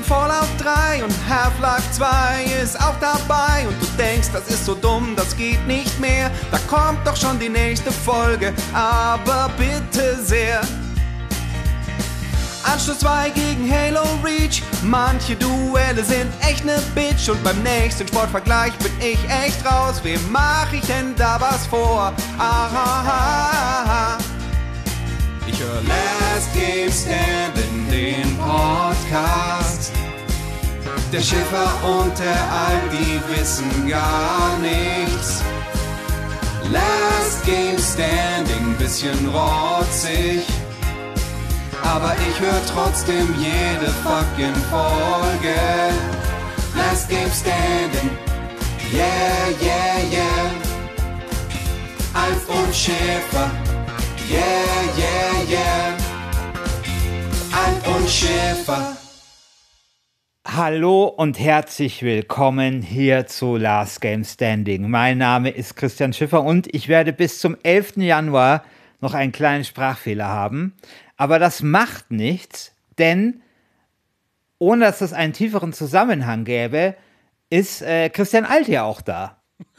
Fallout 3 und Half-Life 2 ist auch dabei und du denkst, das ist so dumm, das geht nicht mehr. Da kommt doch schon die nächste Folge, aber bitte sehr. Anschluss 2 gegen Halo Reach, manche Duelle sind echt ne Bitch und beim nächsten Sportvergleich bin ich echt raus. Wem mach ich denn da was vor? Aha. Ich höre Last Game Standing, den Podcast. Der Schiffer und der Aldi wissen gar nichts. Last Game Standing, bisschen rotzig. Aber ich höre trotzdem jede fucking Folge. Last Game Standing, yeah, yeah, yeah. Alf und Schäfer, yeah, yeah, yeah. Alf und Schäfer. Hallo und herzlich willkommen hier zu Last Game Standing. Mein Name ist Christian Schiffer und ich werde bis zum 11. Januar noch einen kleinen Sprachfehler haben. Aber das macht nichts, denn ohne dass es einen tieferen Zusammenhang gäbe, ist Christian Alt ja auch da.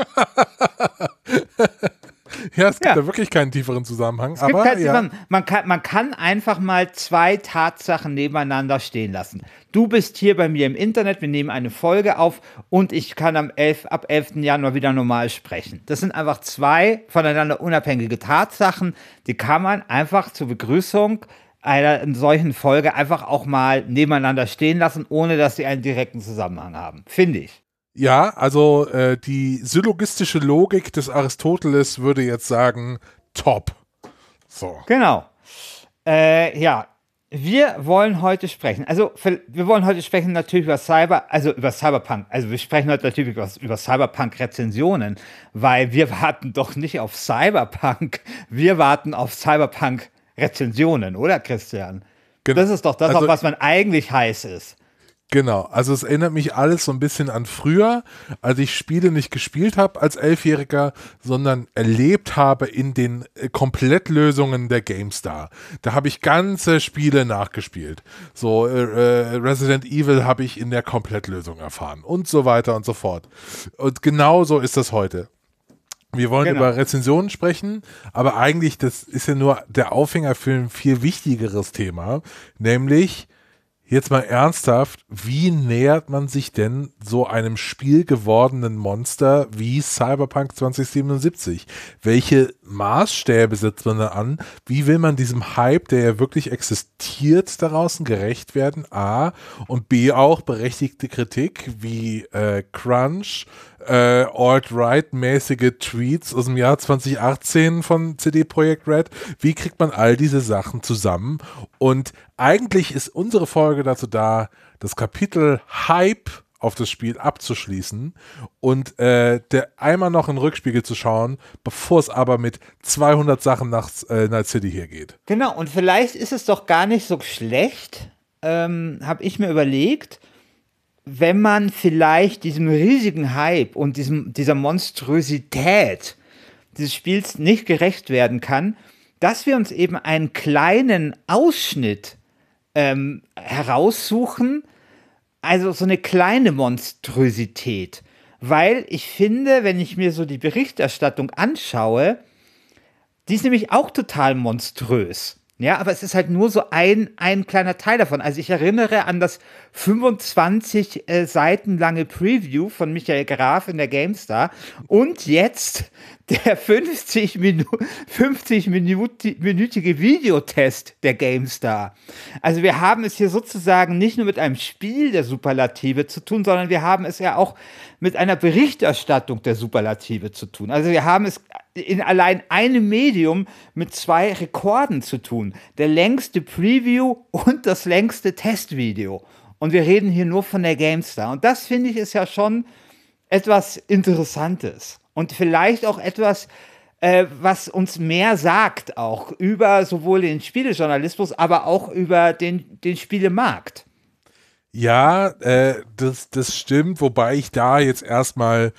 Ja, es gibt da wirklich keinen tieferen Zusammenhang. Man kann einfach mal zwei Tatsachen nebeneinander stehen lassen. Du bist hier bei mir im Internet, wir nehmen eine Folge auf und ich kann ab 11. Januar wieder normal sprechen. Das sind einfach zwei voneinander unabhängige Tatsachen, die kann man einfach zur Begrüßung einer solchen Folge einfach auch mal nebeneinander stehen lassen, ohne dass sie einen direkten Zusammenhang haben, finde ich. Ja, also die syllogistische Logik des Aristoteles würde jetzt sagen, top. So. Genau. Ja, wir wollen heute sprechen. Also, wir wollen heute sprechen natürlich über Cyberpunk. Also, wir sprechen heute natürlich über Cyberpunk-Rezensionen, weil wir warten doch nicht auf Cyberpunk. Wir warten auf Cyberpunk-Rezensionen, oder Christian? Genau. Das ist doch das, auf was man eigentlich heiß ist. Genau, also es erinnert mich alles so ein bisschen an früher, als ich Spiele nicht gespielt habe als 11-Jähriger, sondern erlebt habe in den Komplettlösungen der GameStar. Da habe ich ganze Spiele nachgespielt. So Resident Evil habe ich in der Komplettlösung erfahren und so weiter und so fort. Und genau so ist das heute. Wir wollen über Rezensionen sprechen, aber eigentlich, das ist ja nur der Aufhänger für ein viel wichtigeres Thema, nämlich jetzt mal ernsthaft, wie nähert man sich denn so einem spielgewordenen Monster wie Cyberpunk 2077? Welche Maßstäbe setzt man da an? Wie will man diesem Hype, der ja wirklich existiert, da draußen gerecht werden? A. Und B. auch berechtigte Kritik wie Crunch, Alt-Right-mäßige Tweets aus dem Jahr 2018 von CD Projekt Red. Wie kriegt man all diese Sachen zusammen? Und eigentlich ist unsere Folge dazu da, das Kapitel Hype auf das Spiel abzuschließen und einmal noch in den Rückspiegel zu schauen, bevor es aber mit 200 Sachen nach Night City hier geht. Genau, und vielleicht ist es doch gar nicht so schlecht, habe ich mir überlegt, wenn man vielleicht diesem riesigen Hype und dieser Monstrosität dieses Spiels nicht gerecht werden kann, dass wir uns eben einen kleinen Ausschnitt heraussuchen, also so eine kleine Monstrosität. Weil ich finde, wenn ich mir so die Berichterstattung anschaue, die ist nämlich auch total monströs. Ja, aber es ist halt nur so ein kleiner Teil davon. Also ich erinnere an das 25 Seiten lange Preview von Michael Graf in der GameStar und jetzt der 50-minütige Videotest der GameStar. Also wir haben es hier sozusagen nicht nur mit einem Spiel der Superlative zu tun, sondern wir haben es ja auch mit einer Berichterstattung der Superlative zu tun. Also wir haben es in allein einem Medium mit 2 Rekorden zu tun. Der längste Preview und das längste Testvideo. Und wir reden hier nur von der GameStar. Und das, finde ich, ist ja schon etwas Interessantes. Und vielleicht auch etwas, was uns mehr sagt, auch über sowohl den Spielejournalismus, aber auch über den Spielemarkt. Ja, das stimmt, wobei ich da jetzt erstmal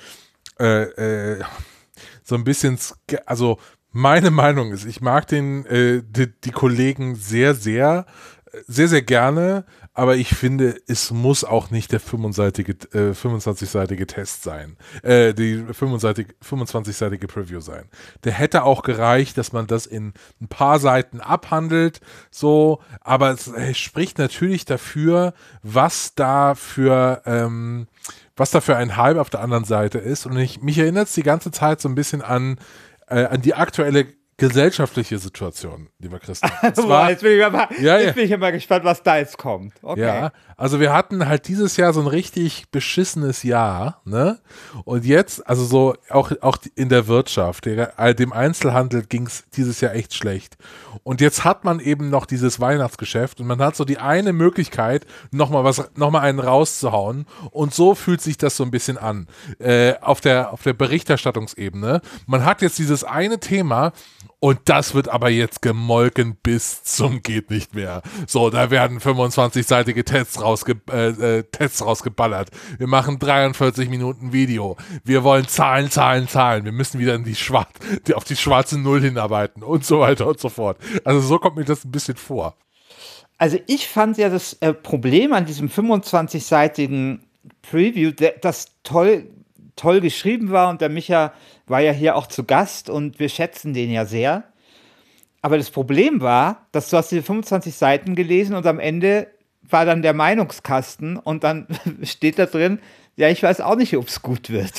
so ein bisschen, also meine Meinung ist, ich mag die Kollegen sehr, sehr, sehr, sehr gerne, aber ich finde, es muss auch nicht der 25-seitige Test sein, die 25-seitige Preview sein. Der hätte auch gereicht, dass man das in ein paar Seiten abhandelt, so, aber es spricht natürlich dafür, was da für ein Hype auf der anderen Seite ist. Und mich erinnert es die ganze Zeit so ein bisschen an die aktuelle gesellschaftliche Situation, lieber Christian. Jetzt bin ich ja mal gespannt, was da jetzt kommt. Okay. Ja, also wir hatten halt dieses Jahr so ein richtig beschissenes Jahr, ne? Und jetzt, also so auch in der Wirtschaft, dem Einzelhandel ging es dieses Jahr echt schlecht. Und jetzt hat man eben noch dieses Weihnachtsgeschäft und man hat so die eine Möglichkeit, nochmal einen rauszuhauen. Und so fühlt sich das so ein bisschen an, auf der Berichterstattungsebene. Man hat jetzt dieses eine Thema, und das wird aber jetzt gemolken bis zum geht nicht mehr. So, da werden 25-seitige Tests rausgeballert. Wir machen 43 Minuten Video. Wir wollen Zahlen. Wir müssen wieder auf die schwarze Null hinarbeiten und so weiter und so fort. Also so kommt mir das ein bisschen vor. Also ich fand ja das Problem an diesem 25-seitigen Preview, das toll geschrieben war, und der Micha war ja hier auch zu Gast und wir schätzen den ja sehr. Aber das Problem war, dass du hast diese 25 Seiten gelesen und am Ende war dann der Meinungskasten und dann steht da drin, ja, ich weiß auch nicht, ob es gut wird.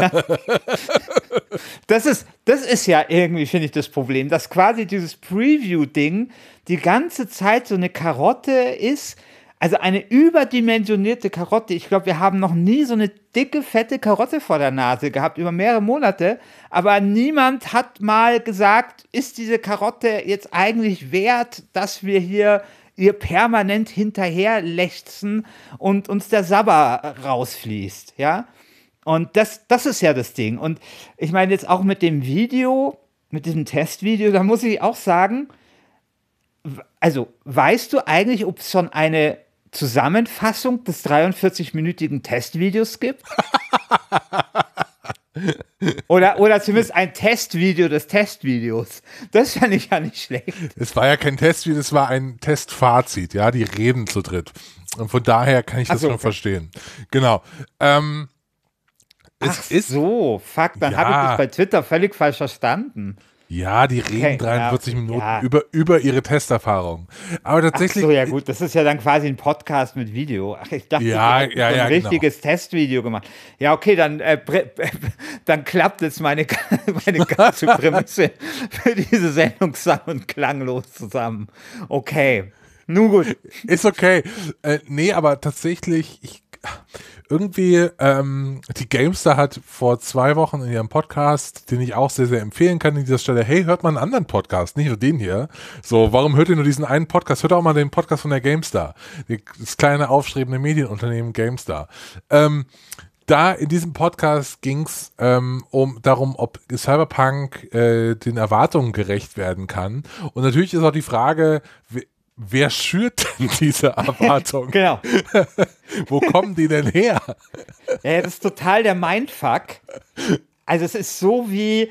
Das ist ja irgendwie, finde ich, das Problem, dass quasi dieses Preview-Ding die ganze Zeit so eine Karotte ist, also eine überdimensionierte Karotte. Ich glaube, wir haben noch nie so eine dicke, fette Karotte vor der Nase gehabt, über mehrere Monate. Aber niemand hat mal gesagt, ist diese Karotte jetzt eigentlich wert, dass wir hier ihr permanent hinterher lechzen und uns der Sabber rausfließt, ja? Und das ist ja das Ding. Und ich meine jetzt auch mit dem Video, mit diesem Testvideo, da muss ich auch sagen, also weißt du eigentlich, ob es schon eine Zusammenfassung des 43-minütigen Testvideos gibt? Oder zumindest ein Testvideo des Testvideos. Das fand ich ja nicht schlecht. Es war ja kein Testvideo, es war ein Testfazit, ja, die reden zu dritt. Und von daher kann ich das schon verstehen. Genau. Fuck, dann habe ich das bei Twitter völlig falsch verstanden. Ja, die reden 43 Minuten über ihre Testerfahrung. Aber tatsächlich. Ach so, ja gut, das ist ja dann quasi ein Podcast mit Video. Ach, ich dachte, ein richtiges Testvideo gemacht. Ja, okay, dann klappt jetzt meine ganze Prämisse für diese Sendung sang- und klanglos zusammen. Okay, nun gut. Ist okay. Nee, aber tatsächlich, irgendwie, die GameStar hat vor 2 Wochen in ihrem Podcast, den ich auch sehr, sehr empfehlen kann an dieser Stelle, hey, hört mal einen anderen Podcast, nicht nur den hier. So, warum hört ihr nur diesen einen Podcast? Hört auch mal den Podcast von der GameStar. Das kleine, aufstrebende Medienunternehmen GameStar. Da in diesem Podcast ging es darum, ob Cyberpunk den Erwartungen gerecht werden kann. Und natürlich ist auch die Frage, wer schürt denn diese Erwartung? Genau. Wo kommen die denn her? Ja, das ist total der Mindfuck. Also es ist so wie,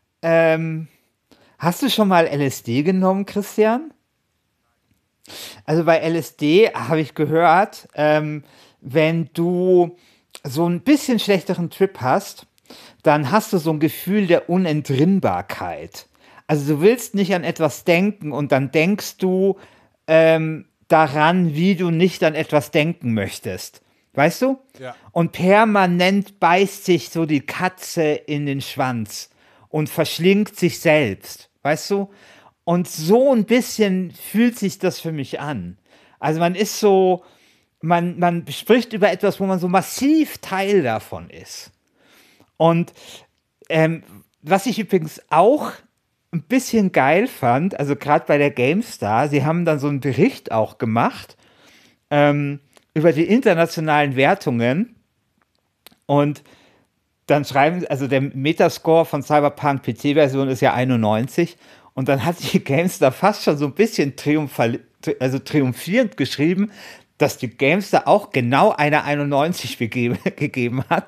hast du schon mal LSD genommen, Christian? Also bei LSD habe ich gehört, wenn du so ein bisschen schlechteren Trip hast, dann hast du so ein Gefühl der Unentrinnbarkeit. Also du willst nicht an etwas denken und dann denkst du daran, wie du nicht an etwas denken möchtest. Weißt du? Ja. Und permanent beißt sich so die Katze in den Schwanz und verschlingt sich selbst. Weißt du? Und so ein bisschen fühlt sich das für mich an. Also man ist so, man spricht über etwas, wo man so massiv Teil davon ist. Und was ich übrigens auch ein bisschen geil fand, also gerade bei der GameStar, sie haben dann so einen Bericht auch gemacht über die internationalen Wertungen und dann schreiben, also der Metascore von Cyberpunk PC-Version ist ja 91 und dann hat die GameStar fast schon so ein bisschen triumphierend geschrieben, dass die GameStar auch genau eine 91 gegeben hat.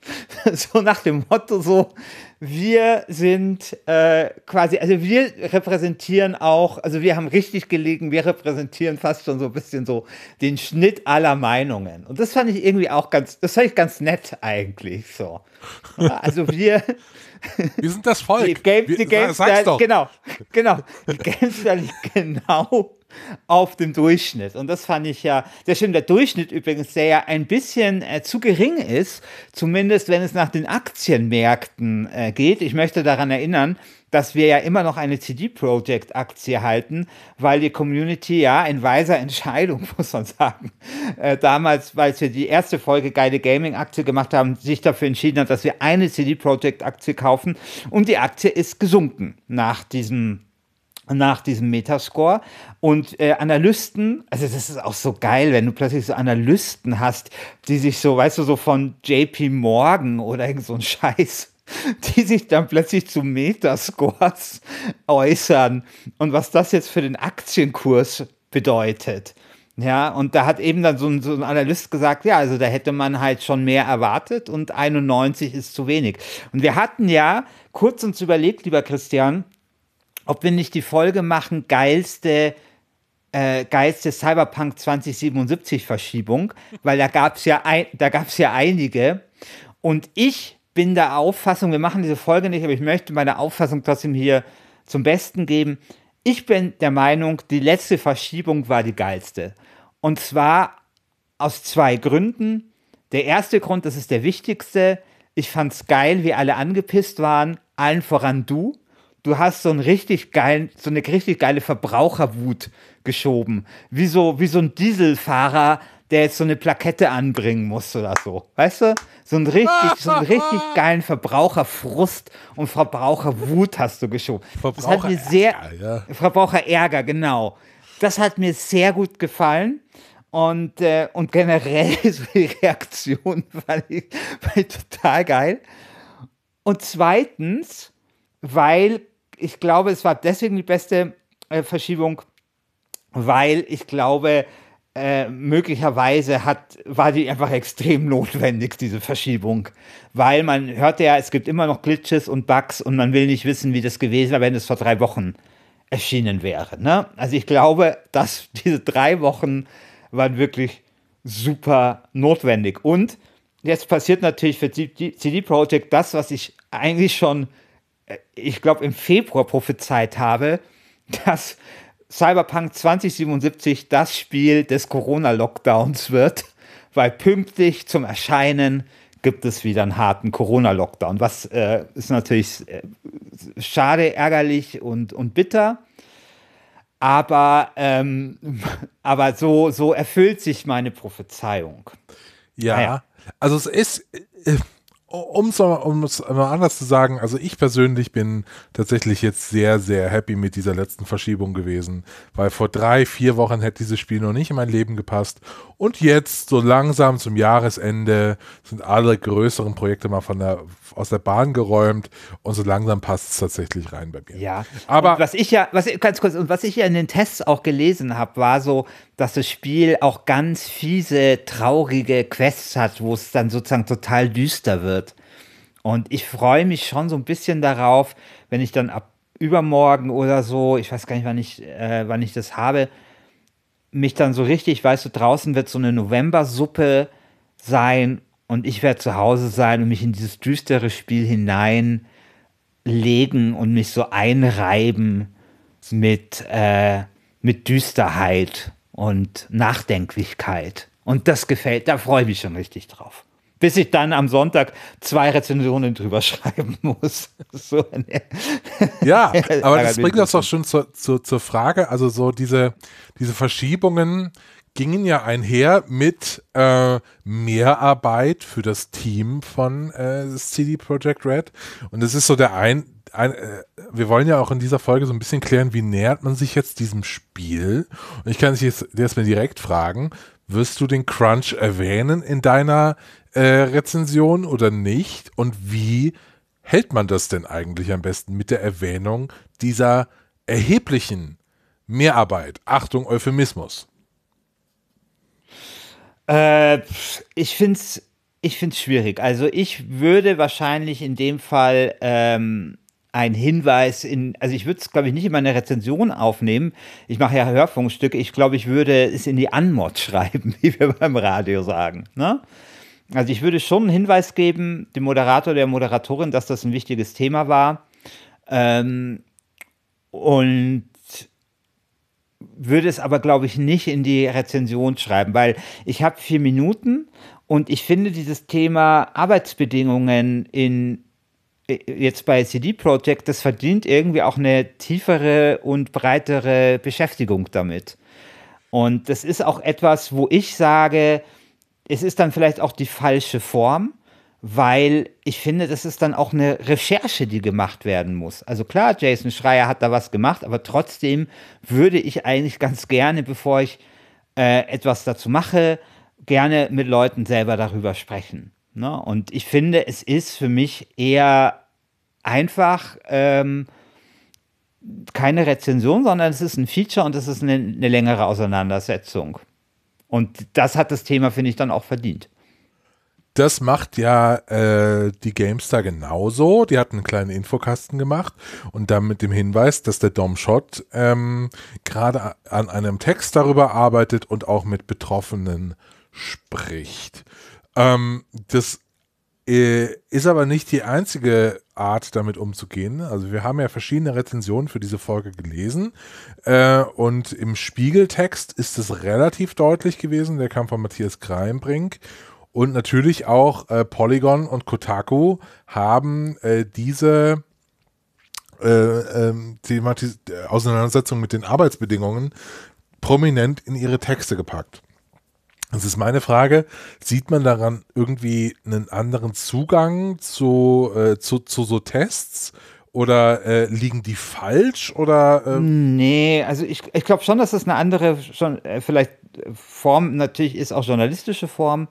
So nach dem Motto so, wir sind quasi, also wir repräsentieren auch, also wir haben richtig gelegen, wir repräsentieren fast schon so ein bisschen so den Schnitt aller Meinungen. Und das fand ich irgendwie auch das fand ich ganz nett eigentlich so. Ja, also wir sind das Volk. Die GameStar, doch. Genau. Die GameStar liegt genau auf dem Durchschnitt. Und das fand ich ja, sehr schön. Der Durchschnitt übrigens, der ja ein bisschen zu gering ist, zumindest wenn es nach den Aktienmärkten geht. Ich möchte daran erinnern, dass wir ja immer noch eine CD Projekt Aktie halten, weil die Community ja in weiser Entscheidung, muss man sagen, damals, weil wir die erste Folge Geile Gaming Aktie gemacht haben, sich dafür entschieden hat, dass wir eine CD Projekt Aktie kaufen und die Aktie ist gesunken nach diesem Metascore und Analysten, also das ist auch so geil, wenn du plötzlich so Analysten hast, die sich so, weißt du, so von JP Morgan oder irgend so ein Scheiß, die sich dann plötzlich zu Metascores äußern und was das jetzt für den Aktienkurs bedeutet. Ja, und da hat eben dann so ein Analyst gesagt, ja, also da hätte man halt schon mehr erwartet und 91 ist zu wenig. Und wir hatten ja kurz uns überlegt, lieber Christian, ob wir nicht die Folge machen, geilste Cyberpunk 2077 Verschiebung, weil da gab's ja einige. Und ich bin der Auffassung, wir machen diese Folge nicht, aber ich möchte meine Auffassung trotzdem hier zum Besten geben. Ich bin der Meinung, die letzte Verschiebung war die geilste. Und zwar aus 2 Gründen. Der erste Grund, das ist der wichtigste. Ich fand's geil, wie alle angepisst waren, allen voran du. Du hast so eine richtig geile Verbraucherwut geschoben. Wie so ein Dieselfahrer, der jetzt so eine Plakette anbringen muss oder so. Weißt du? So einen richtig geilen Verbraucherfrust und Verbraucherwut hast du geschoben. Verbraucherärger, genau. Das hat mir sehr gut gefallen. Und generell so die Reaktion fand ich total geil. Und zweitens, weil ich glaube, es war deswegen die beste Verschiebung, weil ich glaube, möglicherweise war die einfach extrem notwendig, diese Verschiebung. Weil man hört ja, es gibt immer noch Glitches und Bugs und man will nicht wissen, wie das gewesen wäre, wenn es vor 3 Wochen erschienen wäre. Ne? Also ich glaube, dass diese 3 Wochen waren wirklich super notwendig. Und jetzt passiert natürlich für CD Projekt das, was ich eigentlich schon, ich glaube, im Februar prophezeit habe, dass Cyberpunk 2077 das Spiel des Corona-Lockdowns wird, weil pünktlich zum Erscheinen gibt es wieder einen harten Corona-Lockdown, was ist natürlich schade, ärgerlich und bitter, aber so erfüllt sich meine Prophezeiung. Ja, naja. Also es ist, um es mal anders zu sagen, also ich persönlich bin tatsächlich jetzt sehr, sehr happy mit dieser letzten Verschiebung gewesen, weil vor 3-4 Wochen hätte dieses Spiel noch nicht in mein Leben gepasst und jetzt so langsam zum Jahresende sind alle größeren Projekte mal aus der Bahn geräumt und so langsam passt es tatsächlich rein bei mir. Ja, aber was ich ja in den Tests auch gelesen habe, war so, dass das Spiel auch ganz fiese, traurige Quests hat, wo es dann sozusagen total düster wird. Und ich freue mich schon so ein bisschen darauf, wenn ich dann ab übermorgen oder so, ich weiß gar nicht, wann ich das habe, mich dann so richtig, weißt du, draußen wird so eine Novembersuppe sein und ich werde zu Hause sein und mich in dieses düstere Spiel hineinlegen und mich so einreiben mit Düsterheit und Nachdenklichkeit. Und das gefällt, da freue ich mich schon richtig drauf. Bis ich dann am Sonntag 2 Rezensionen drüber schreiben muss. So ja, aber das bringt uns doch schon zur Frage, also so diese Verschiebungen gingen ja einher mit Mehrarbeit für das Team von CD Projekt Red. Und das ist so wir wollen ja auch in dieser Folge so ein bisschen klären, wie nähert man sich jetzt diesem Spiel? Und ich kann dich jetzt erstmal direkt fragen, wirst du den Crunch erwähnen in deiner Rezension oder nicht? Und wie hält man das denn eigentlich am besten mit der Erwähnung dieser erheblichen Mehrarbeit? Achtung, Euphemismus. Ich finde ich finde es schwierig. Also ich würde wahrscheinlich in dem Fall einen Hinweis also ich würde es, glaube ich, nicht in meine Rezension aufnehmen. Ich mache ja Hörfunkstücke. Ich glaube, ich würde es in die Anmod schreiben, wie wir beim Radio sagen. Ne? Also ich würde schon einen Hinweis geben, dem Moderator, der Moderatorin, dass das ein wichtiges Thema war. Und würde es aber, glaube ich, nicht in die Rezension schreiben, weil ich habe 4 Minuten und ich finde dieses Thema Arbeitsbedingungen jetzt bei CD Projekt, das verdient irgendwie auch eine tiefere und breitere Beschäftigung damit. Und das ist auch etwas, wo ich sage, es ist dann vielleicht auch die falsche Form, weil ich finde, das ist dann auch eine Recherche, die gemacht werden muss. Also klar, Jason Schreier hat da was gemacht, aber trotzdem würde ich eigentlich ganz gerne, bevor ich etwas dazu mache, gerne mit Leuten selber darüber sprechen. Ne? Und ich finde, es ist für mich eher einfach keine Rezension, sondern es ist ein Feature und es ist eine längere Auseinandersetzung. Und das hat das Thema, finde ich, dann auch verdient. Das macht ja die GameStar genauso. Die hat einen kleinen Infokasten gemacht und dann mit dem Hinweis, dass der Dom Schott gerade an einem Text darüber arbeitet und auch mit Betroffenen spricht. Das ist aber nicht die einzige Art, damit umzugehen. Also wir haben ja verschiedene Rezensionen für diese Folge gelesen und im Spiegeltext ist es relativ deutlich gewesen. Der kam von Matthias Kreinbrink. Und natürlich auch Polygon und Kotaku haben diese Auseinandersetzung mit den Arbeitsbedingungen prominent in ihre Texte gepackt. Das ist meine Frage, sieht man daran irgendwie einen anderen Zugang zu so Tests? Oder liegen die falsch? Oder, Nee, also ich glaube schon, dass das eine andere, vielleicht Form natürlich ist, auch journalistische Form.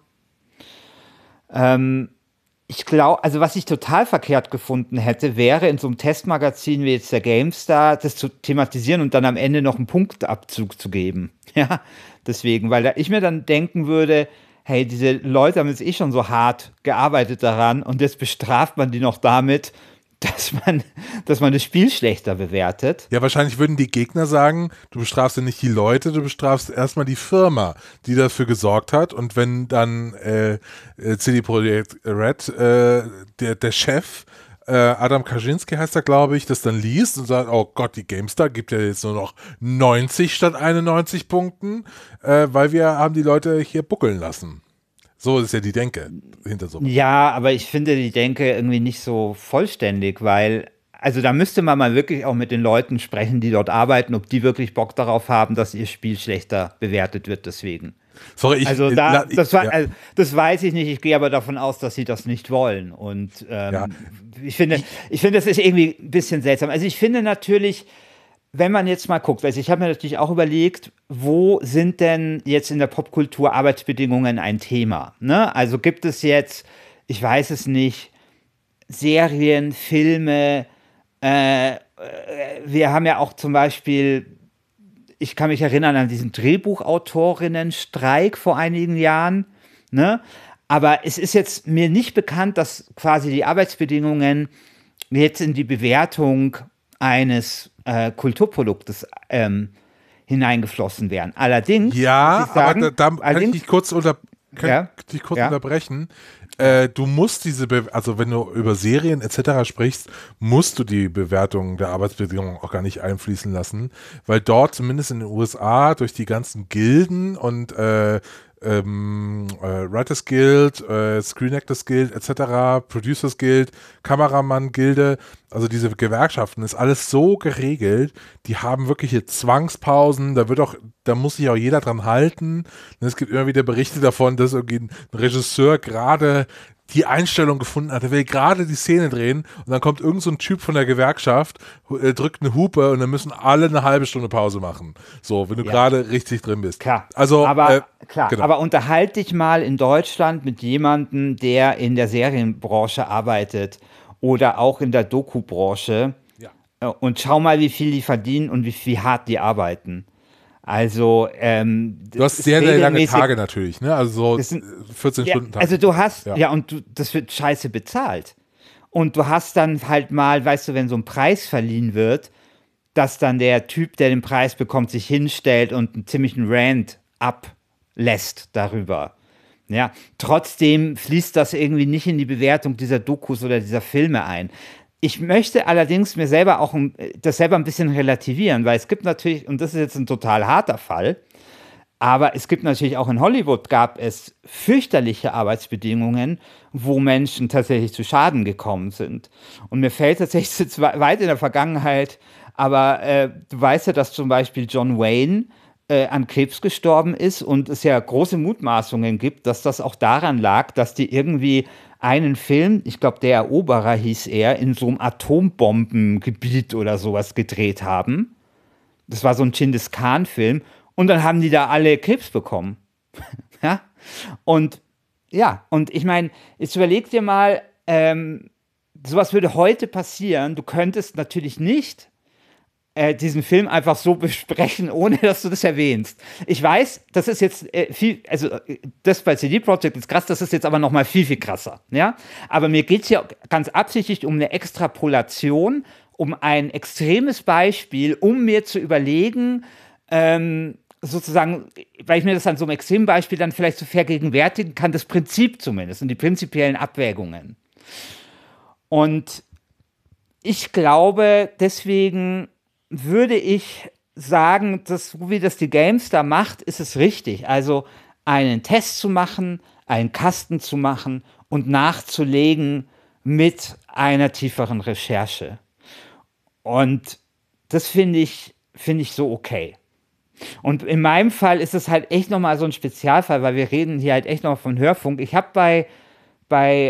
Ich glaube, also was ich total verkehrt gefunden hätte, wäre in so einem Testmagazin wie jetzt der GameStar, das zu thematisieren und dann am Ende noch einen Punktabzug zu geben. Ja, deswegen, weil ich mir dann denken würde, hey, diese Leute haben jetzt eh schon so hart gearbeitet daran und jetzt bestraft man die noch damit, dass man das Spiel schlechter bewertet. Ja, wahrscheinlich würden die Gegner sagen, du bestrafst ja nicht die Leute, du bestrafst erstmal die Firma, die dafür gesorgt hat. Und wenn dann CD Projekt Red, der Chef, Adam Kaczynski heißt er, glaube ich, das dann liest und sagt, oh Gott, die GameStar gibt ja jetzt nur noch 90 statt 91 Punkten, weil wir haben die Leute hier buckeln lassen. So ist ja die Denke hinter so. Ja, aber ich finde die Denke irgendwie nicht so vollständig, weil, also da müsste man mal wirklich auch mit den Leuten sprechen, die dort arbeiten, ob die wirklich Bock darauf haben, dass ihr Spiel schlechter bewertet wird deswegen. Sorry, das weiß ich nicht, ich gehe aber davon aus, dass sie das nicht wollen. Und ich finde, das ist irgendwie ein bisschen seltsam. Also ich finde natürlich, wenn man jetzt mal guckt, also ich habe mir natürlich auch überlegt, wo sind denn jetzt in der Popkultur Arbeitsbedingungen ein Thema? Ne? Also gibt es jetzt, ich weiß es nicht, Serien, Filme, wir haben ja auch zum Beispiel, ich kann mich erinnern an diesen Drehbuchautorinnenstreik vor einigen Jahren, ne? Aber es ist jetzt mir nicht bekannt, dass quasi die Arbeitsbedingungen jetzt in die Bewertung eines Kulturproduktes hineingeflossen wären. Allerdings, ja, muss ich sagen, aber da kann ich dich kurz unterbrechen. Du musst also wenn du über Serien etc. sprichst, musst du die Bewertung der Arbeitsbedingungen auch gar nicht einfließen lassen, weil dort zumindest in den USA durch die ganzen Gilden und Writers Guild, Screen Actors Guild etc., Producers Guild, Kameramann Gilde, also diese Gewerkschaften, ist alles so geregelt, die haben wirkliche Zwangspausen, da muss sich auch jeder dran halten. Und es gibt immer wieder Berichte davon, dass irgendwie ein Regisseur gerade die Einstellung gefunden hat, er will gerade die Szene drehen und dann kommt irgend so ein Typ von der Gewerkschaft, drückt eine Hupe und dann müssen alle eine halbe Stunde Pause machen. So, wenn du gerade richtig drin bist. Klar, also, genau. Aber unterhalte dich mal in Deutschland mit jemandem, der in der Serienbranche arbeitet oder auch in der Doku-Branche und schau mal, wie viel die verdienen und wie hart die arbeiten. Also, du hast sehr, sehr lange Tage natürlich, ne? Also so 14 Stunden Tage. Also du hast, das wird scheiße bezahlt. Und du hast dann halt mal, weißt du, wenn so ein Preis verliehen wird, dass dann der Typ, der den Preis bekommt, sich hinstellt und einen ziemlichen Rant ablässt darüber. Ja, trotzdem fließt das irgendwie nicht in die Bewertung dieser Dokus oder dieser Filme ein. Ich möchte allerdings mir selber auch das selber ein bisschen relativieren, weil es gibt natürlich, und das ist jetzt ein total harter Fall, aber es gibt natürlich auch in Hollywood gab es fürchterliche Arbeitsbedingungen, wo Menschen tatsächlich zu Schaden gekommen sind. Und mir fällt tatsächlich jetzt weit in der Vergangenheit, aber du weißt ja, dass zum Beispiel John Wayne an Krebs gestorben ist und es ja große Mutmaßungen gibt, dass das auch daran lag, dass die irgendwie einen Film, ich glaube, der Eroberer hieß er, in so einem Atombombengebiet oder sowas gedreht haben. Das war so ein Genghis Khan-Film. Und dann haben die da alle Krebs bekommen. Ja? Und ich meine, jetzt überleg dir mal, sowas würde heute passieren. Du könntest natürlich nicht diesen Film einfach so besprechen, ohne dass du das erwähnst. Ich weiß, das ist jetzt das bei CD Projekt ist krass, das ist jetzt aber noch mal viel, viel krasser. Ja? Aber mir geht es hier ganz absichtlich um eine Extrapolation, um ein extremes Beispiel, um mir zu überlegen, sozusagen, weil ich mir das an so einem extremen Beispiel dann vielleicht so vergegenwärtigen kann, das Prinzip zumindest und die prinzipiellen Abwägungen. Und ich glaube, deswegen würde ich sagen, dass, so wie das die GameStar macht, ist es richtig. Also einen Test zu machen, einen Kasten zu machen und nachzulegen mit einer tieferen Recherche. Und das finde ich so okay. Und in meinem Fall ist es halt echt nochmal so ein Spezialfall, weil wir reden hier halt echt noch von Hörfunk. Ich habe bei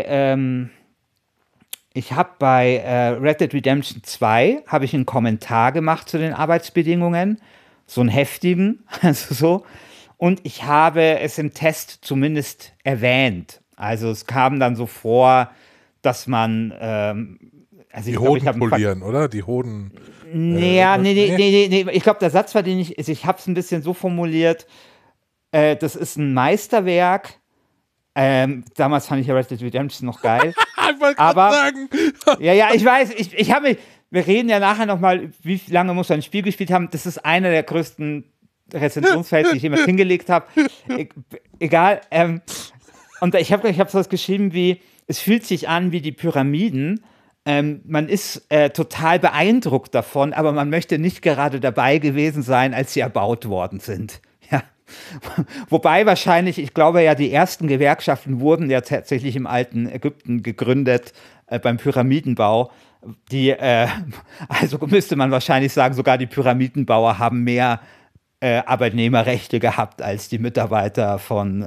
Red Dead Redemption 2 habe ich einen Kommentar gemacht zu den Arbeitsbedingungen, so einen heftigen, also so. Und ich habe es im Test zumindest erwähnt. Also es kam dann so vor, dass man die Hoden polieren, oder? Die Hoden. Nee. Ich glaube, der Satz war ich habe es ein bisschen so formuliert, das ist ein Meisterwerk. Damals fand ich ja Red Dead Redemption noch geil. Ich wollte gerade sagen. Ja, ich weiß, wir reden ja nachher nochmal, wie lange muss man ein Spiel gespielt haben. Das ist einer der größten Rezensionsfelder, die ich jemals hingelegt habe. Egal. Und ich habe sowas geschrieben wie, es fühlt sich an wie die Pyramiden. Man ist total beeindruckt davon, aber man möchte nicht gerade dabei gewesen sein, als sie erbaut worden sind. Ja. Wobei wahrscheinlich, ich glaube ja, die ersten Gewerkschaften wurden ja tatsächlich im alten Ägypten gegründet, beim Pyramidenbau. Also müsste man wahrscheinlich sagen, sogar die Pyramidenbauer haben mehr Arbeitnehmerrechte gehabt als die Mitarbeiter von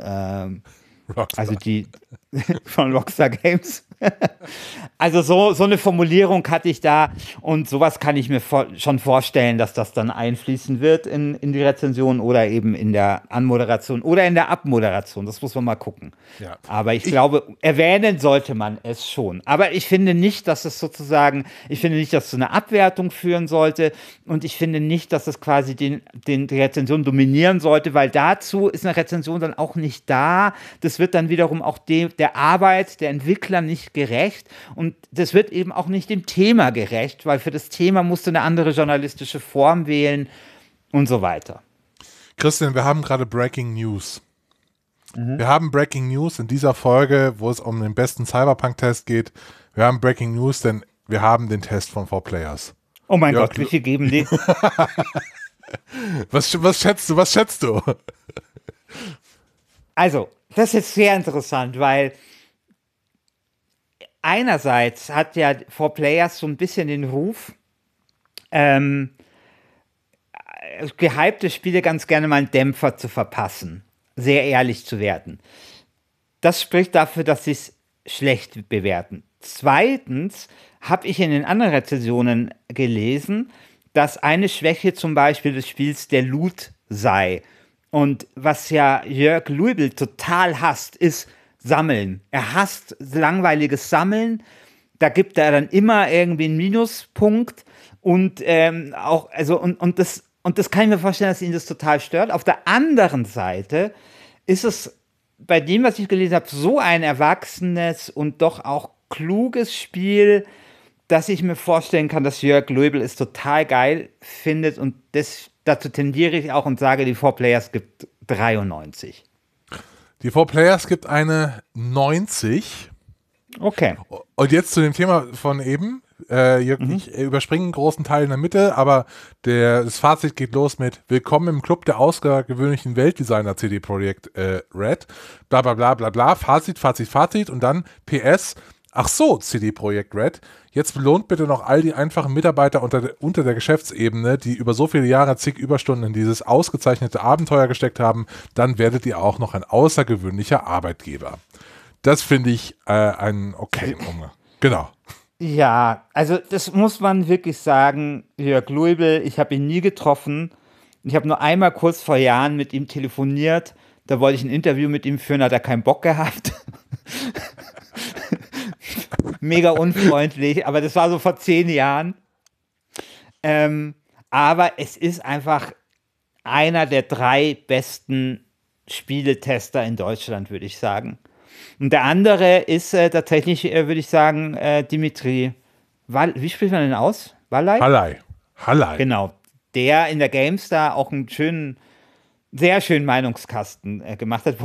von Rockstar Games. Also so eine Formulierung hatte ich da und sowas kann ich mir schon vorstellen, dass das dann einfließen wird in die Rezension oder eben in der Anmoderation oder in der Abmoderation. Das muss man mal gucken. Ja. Aber ich glaube, erwähnen sollte man es schon. Aber ich finde nicht, dass es sozusagen, zu einer Abwertung führen sollte und ich finde nicht, dass es quasi die Rezension dominieren sollte, weil dazu ist eine Rezension dann auch nicht da. Das wird dann wiederum auch der Arbeit der Entwickler nicht gerecht und das wird eben auch nicht dem Thema gerecht, weil für das Thema musst du eine andere journalistische Form wählen und so weiter. Christian, wir haben gerade Breaking News. Wir haben Breaking News in dieser Folge, wo es um den besten Cyberpunk-Test geht. Wir haben Breaking News, denn wir haben den Test von 4Players. Oh mein Gott, wie viel geben die? Was schätzt du? Also, das ist jetzt sehr interessant, weil einerseits hat ja 4Players so ein bisschen den Ruf, gehypte Spiele ganz gerne mal einen Dämpfer zu verpassen, sehr ehrlich zu werden. Das spricht dafür, dass sie es schlecht bewerten. Zweitens habe ich in den anderen Rezensionen gelesen, dass eine Schwäche zum Beispiel des Spiels der Loot sei. Und was ja Jörg Luibel total hasst, ist Sammeln. Er hasst langweiliges Sammeln. Da gibt er dann immer irgendwie einen Minuspunkt und Und das kann ich mir vorstellen, dass ihn das total stört. Auf der anderen Seite ist es bei dem, was ich gelesen habe, so ein erwachsenes und doch auch kluges Spiel, dass ich mir vorstellen kann, dass Jörg Löbel es total geil findet und dazu tendiere ich auch und sage, die 4Players gibt 93. Die 4Players gibt eine 90. Okay. Und jetzt zu dem Thema von eben. Ich überspringe einen großen Teil in der Mitte, aber das Fazit geht los mit Willkommen im Club der außergewöhnlichen Weltdesigner CD Projekt Red. Bla bla bla bla bla. Fazit und dann PS. Ach so, CD Projekt Red. Jetzt belohnt bitte noch all die einfachen Mitarbeiter unter der Geschäftsebene, die über so viele Jahre zig Überstunden in dieses ausgezeichnete Abenteuer gesteckt haben. Dann werdet ihr auch noch ein außergewöhnlicher Arbeitgeber. Das finde ich ein okay Umgang. Genau. Ja, also das muss man wirklich sagen, Jörg Löbel, ich habe ihn nie getroffen. Ich habe nur einmal kurz vor Jahren mit ihm telefoniert. Da wollte ich ein Interview mit ihm führen, hat er keinen Bock gehabt. Mega unfreundlich, aber das war so vor 10 Jahren. Aber es ist einfach einer der 3 besten Spieletester in Deutschland, würde ich sagen. Und der andere ist tatsächlich, würde ich sagen, Dimitri. Wie spricht man denn aus? Hallei. Genau. Der in der GameStar auch einen sehr schönen Meinungskasten gemacht hat.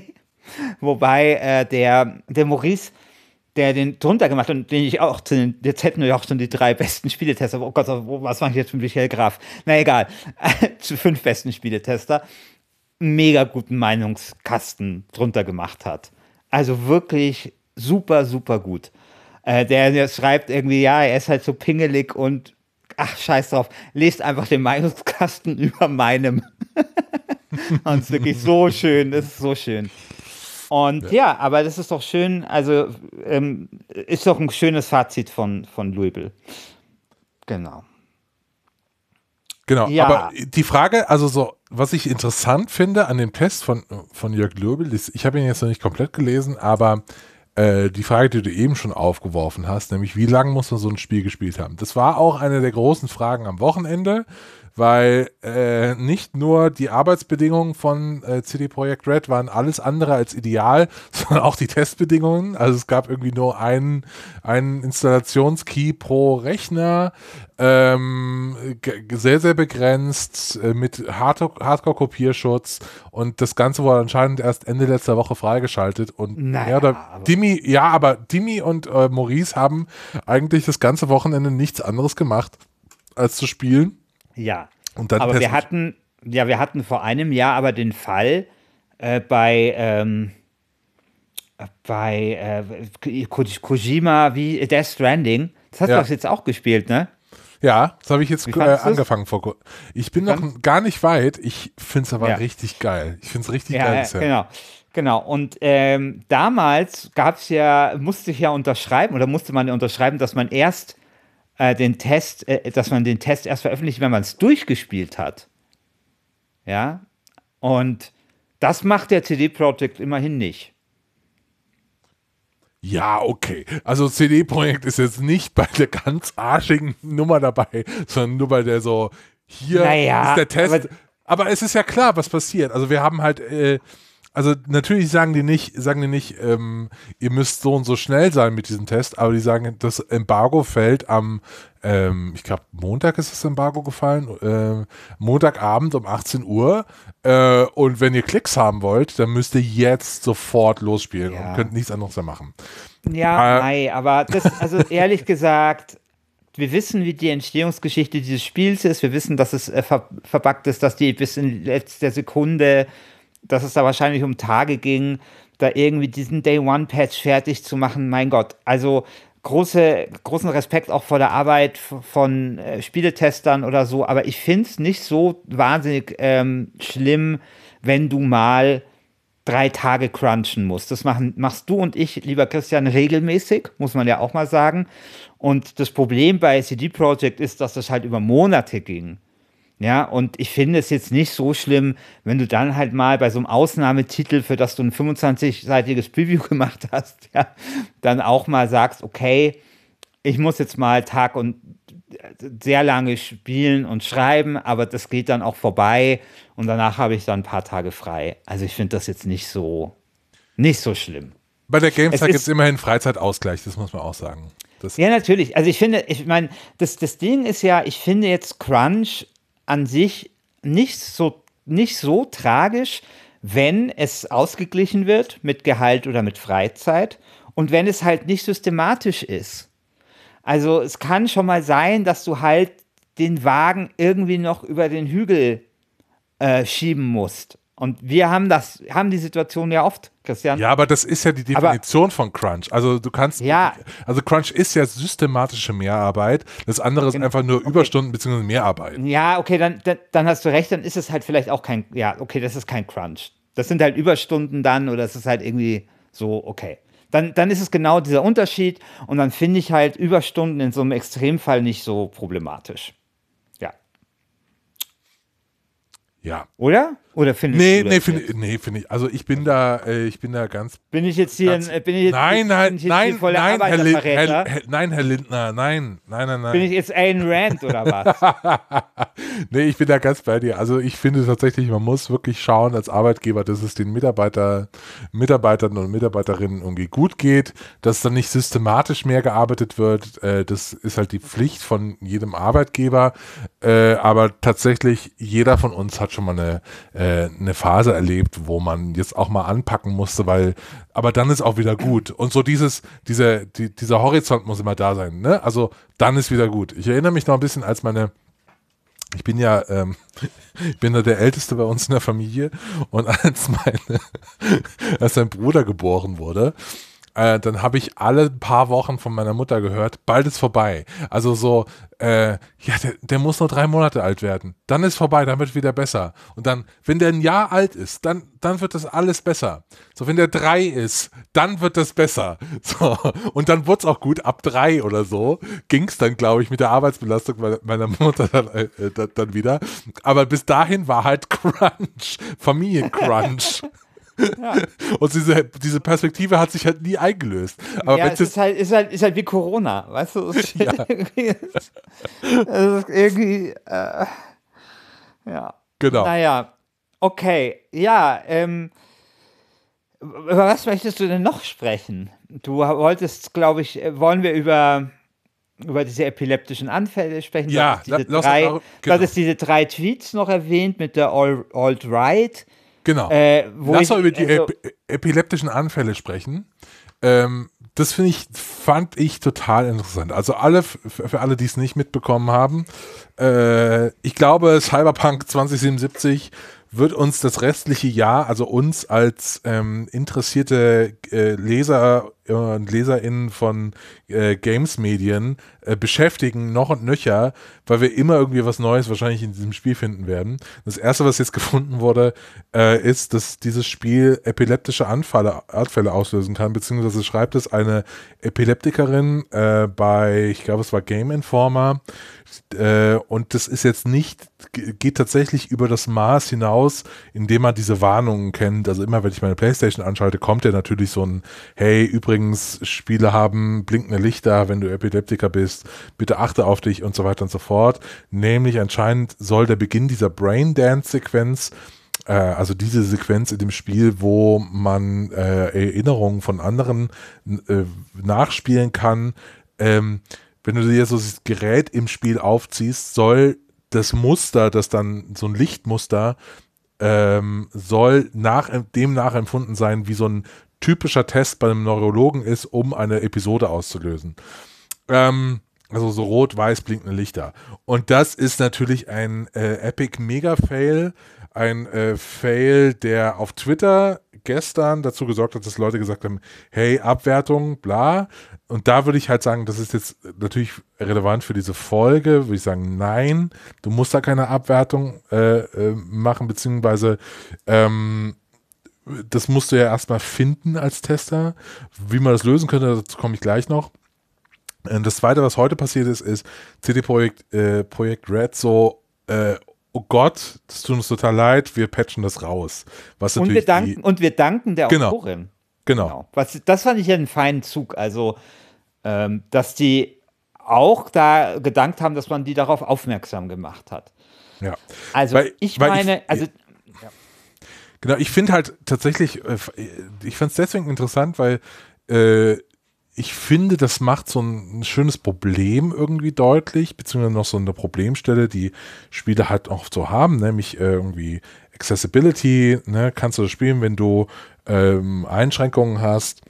Wobei der Maurice, der den drunter gemacht hat und den ich auch jetzt hätten wir auch schon die 3 besten Spieletester. Oh Gott, was mache ich jetzt mit Michael Graf? Na egal. Zu 5 besten Spieletester. Einen mega guten Meinungskasten drunter gemacht hat. Also wirklich super, super gut. Der schreibt irgendwie, ja, er ist halt so pingelig und ach, scheiß drauf, lest einfach den Meinungskasten über meinem. Und es ist wirklich so schön, das ist so schön. Und ja, aber das ist doch schön, also ist doch ein schönes Fazit von Löbel. Genau. Genau, ja. Aber die Frage, also so, was ich interessant finde an dem Test von Jörg Löbel, ist, ich habe ihn jetzt noch nicht komplett gelesen, aber die Frage, die du eben schon aufgeworfen hast, nämlich wie lange muss man so ein Spiel gespielt haben? Das war auch eine der großen Fragen am Wochenende, weil nicht nur die Arbeitsbedingungen von CD Projekt Red waren alles andere als ideal, sondern auch die Testbedingungen. Also es gab irgendwie nur einen Installationskey pro Rechner, sehr, sehr begrenzt, mit Hardcore-Kopierschutz und das Ganze wurde anscheinend erst Ende letzter Woche freigeschaltet und Dimi und Maurice haben eigentlich das ganze Wochenende nichts anderes gemacht, als zu spielen. Ja, und dann aber wir hatten vor einem Jahr aber den Fall bei Kojima wie Death Stranding. Das hast du doch jetzt auch gespielt, ne? Ja, das habe ich jetzt angefangen vor. Ich bin noch gar nicht weit. Ich finde es aber richtig geil. Ich finde es richtig geil bisher. Genau. Und damals musste man unterschreiben, dass man erst den Test erst veröffentlicht, wenn man es durchgespielt hat. Ja. Und das macht der CD Projekt immerhin nicht. Ja, okay. Also CD Projekt ist jetzt nicht bei der ganz arschigen Nummer dabei, sondern nur bei der so, hier ist der Test. Aber es ist ja klar, was passiert. Also wir haben halt, also natürlich sagen die nicht, ihr müsst so und so schnell sein mit diesem Test, aber die sagen, das Embargo fällt am, ich glaube Montag ist das Embargo gefallen, Montagabend um 18 Uhr und wenn ihr Klicks haben wollt, dann müsst ihr jetzt sofort losspielen und könnt nichts anderes mehr machen. Ja, aber also ehrlich gesagt, wir wissen, wie die Entstehungsgeschichte dieses Spiels ist, wir wissen, dass es verbuggt ist, dass die bis in letzter Sekunde, dass es da wahrscheinlich um Tage ging, da irgendwie diesen Day-One-Patch fertig zu machen. Mein Gott, also großen Respekt auch vor der Arbeit von Spieletestern oder so, aber ich finde es nicht so wahnsinnig schlimm, wenn du mal 3 Tage crunchen musst. Das machst du und ich, lieber Christian, regelmäßig, muss man ja auch mal sagen. Und das Problem bei CD Projekt ist, dass das halt über Monate ging. Ja, und ich finde es jetzt nicht so schlimm, wenn du dann halt mal bei so einem Ausnahmetitel, für das du ein 25-seitiges Preview gemacht hast, ja, dann auch mal sagst, okay, ich muss jetzt mal Tag und sehr lange spielen und schreiben, aber das geht dann auch vorbei und danach habe ich dann ein paar Tage frei. Also ich finde das jetzt nicht so schlimm. Bei der GameStar gibt es immerhin Freizeitausgleich, das muss man auch sagen. Ja, natürlich. Also ich meine, das Ding ist ja, ich finde jetzt Crunch an sich nicht so tragisch, wenn es ausgeglichen wird mit Gehalt oder mit Freizeit und wenn es halt nicht systematisch ist. Also es kann schon mal sein, dass du halt den Wagen irgendwie noch über den Hügel schieben musst. Und wir haben die Situation ja oft, Christian. Ja, aber das ist ja die Definition von Crunch. Also du kannst, Ja. also Crunch ist ja systematische Mehrarbeit. Das andere ist einfach nur Überstunden bzw. Mehrarbeit. Ja, okay, dann hast du recht, dann ist es halt vielleicht auch das ist kein Crunch. Das sind halt Überstunden dann oder es ist halt irgendwie so, okay. Dann ist es genau dieser Unterschied und dann finde ich halt Überstunden in so einem Extremfall nicht so problematisch. Ja. Ja. Oder? Oder findest du das finde ich. Also ich bin da ganz. Bin ich jetzt hier Nein, voller Arbeiterverräter? Herr Lindner, nein. Bin ich jetzt Ayn Rand oder was? Nee, ich bin da ganz bei dir. Also ich finde tatsächlich, man muss wirklich schauen als Arbeitgeber, dass es den Mitarbeitern und Mitarbeiterinnen irgendwie gut geht, dass dann nicht systematisch mehr gearbeitet wird. Das ist halt die Pflicht von jedem Arbeitgeber. Aber tatsächlich, jeder von uns hat schon mal eine Phase erlebt, wo man jetzt auch mal anpacken musste, aber dann ist auch wieder gut. Und so dieser Horizont muss immer da sein, ne? Also dann ist wieder gut. Ich erinnere mich noch ein bisschen, ich bin ja der Älteste bei uns in der Familie und als mein Bruder geboren wurde, dann habe ich alle paar Wochen von meiner Mutter gehört, bald ist vorbei. Also so, der muss nur 3 Monate alt werden. Dann ist vorbei, dann wird wieder besser. Und dann, wenn der ein Jahr alt ist, dann wird das alles besser. So, wenn der 3 ist, dann wird das besser. So, und dann wurde es auch gut, ab 3 oder so ging es dann, glaube ich, mit der Arbeitsbelastung meiner Mutter dann wieder. Aber bis dahin war halt Crunch, Familiencrunch. Ja. Und diese Perspektive hat sich halt nie eingelöst. Aber ja, es ist halt wie Corona, weißt du? Es ist irgendwie, ja. Genau. Naja, okay, ja, über was möchtest du denn noch sprechen? Du wolltest, glaube ich, wollen wir über diese epileptischen Anfälle sprechen? Ja, du hattest diese 3 Tweets noch erwähnt mit der Alt-Right. Genau. Lass mal über die epileptischen Anfälle sprechen. Das fand ich total interessant. Also für alle, die es nicht mitbekommen haben, ich glaube, Cyberpunk 2077 wird uns das restliche Jahr, also uns als interessierte Leser und LeserInnen von Games-Medien beschäftigen, noch und nöcher, weil wir immer irgendwie was Neues wahrscheinlich in diesem Spiel finden werden. Das erste, was jetzt gefunden wurde, ist, dass dieses Spiel epileptische Anfälle auslösen kann, beziehungsweise schreibt es eine Epileptikerin ich glaube, es war Game Informer, und das ist jetzt geht tatsächlich über das Maß hinaus, indem man diese Warnungen kennt. Also immer, wenn ich meine Playstation anschalte, kommt ja natürlich so ein, hey, übrigens, Spiele haben blinkende Lichter, wenn du Epileptiker bist, bitte achte auf dich und so weiter und so fort. Nämlich anscheinend soll der Beginn dieser Braindance-Sequenz, also diese Sequenz in dem Spiel, wo man Erinnerungen von anderen nachspielen kann, wenn du dir so das Gerät im Spiel aufziehst, soll das Muster, das dann so ein Lichtmuster, soll dem nachempfunden sein, wie so ein typischer Test bei einem Neurologen ist, um eine Episode auszulösen. Also so rot-weiß blinkende Lichter. Und das ist natürlich ein Epic Mega-Fail, ein Fail, der auf Twitter gestern dazu gesorgt hat, dass Leute gesagt haben, hey, Abwertung, bla. Und da würde ich halt sagen, das ist jetzt natürlich relevant für diese Folge, würde ich sagen, nein, du musst da keine Abwertung machen, beziehungsweise das musst du ja erstmal finden als Tester. Wie man das lösen könnte, dazu komme ich gleich noch. Das Zweite, was heute passiert ist CD Projekt Red so, oh Gott, das tut uns total leid, wir patchen das raus. Und wir danken der Autorin. Genau. Das fand ich ja einen feinen Zug. Also, dass die auch da gedankt haben, dass man die darauf aufmerksam gemacht hat. Ja. Also Genau, ich finde halt tatsächlich, ich fand es deswegen interessant, weil ich finde, das macht so ein schönes Problem irgendwie deutlich, beziehungsweise noch so eine Problemstelle, die Spiele halt auch so haben, nämlich irgendwie Accessibility, ne, kannst du das spielen, wenn du Einschränkungen hast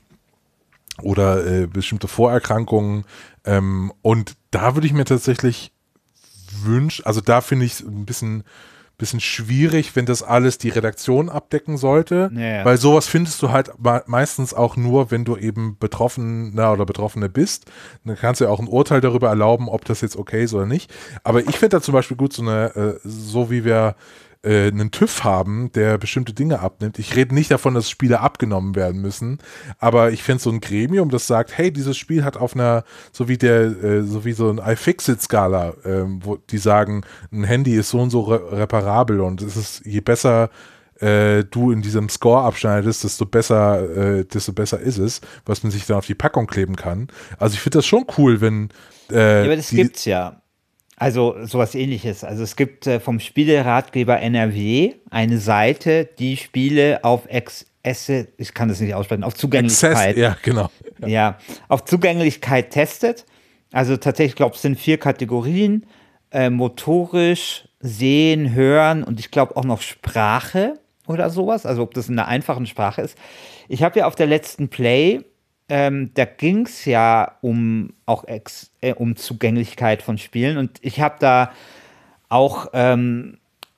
oder bestimmte Vorerkrankungen, und da würde ich mir tatsächlich wünschen, also da finde ich es ein bisschen schwierig, wenn das alles die Redaktion abdecken sollte, weil sowas findest du halt meistens auch nur, wenn du eben Betroffener oder Betroffene bist. Dann kannst du ja auch ein Urteil darüber erlauben, ob das jetzt okay ist oder nicht. Aber ich finde da zum Beispiel gut so wie wir einen TÜV haben, der bestimmte Dinge abnimmt. Ich rede nicht davon, dass Spiele abgenommen werden müssen, aber ich finde so ein Gremium, das sagt, hey, dieses Spiel hat auf einer, so wie so ein iFixit-Skala, wo die sagen, ein Handy ist so und so reparabel und es ist, je besser du in diesem Score abschneidest, desto besser ist es, was man sich dann auf die Packung kleben kann. Also ich finde das schon cool, wenn aber das gibt's ja. Also sowas Ähnliches. Also es gibt vom Spieleratgeber NRW eine Seite, die Spiele auf ich kann das nicht aussprechen, auf Zugänglichkeit. Ja, genau. Ja, auf Zugänglichkeit testet. Also tatsächlich, ich glaube, es sind 4 Kategorien. Motorisch, Sehen, Hören und ich glaube auch noch Sprache oder sowas. Also ob das in einer einfachen Sprache ist. Ich habe ja auf der letzten Play, da ging es ja um Zugänglichkeit von Spielen und ich habe da auch 2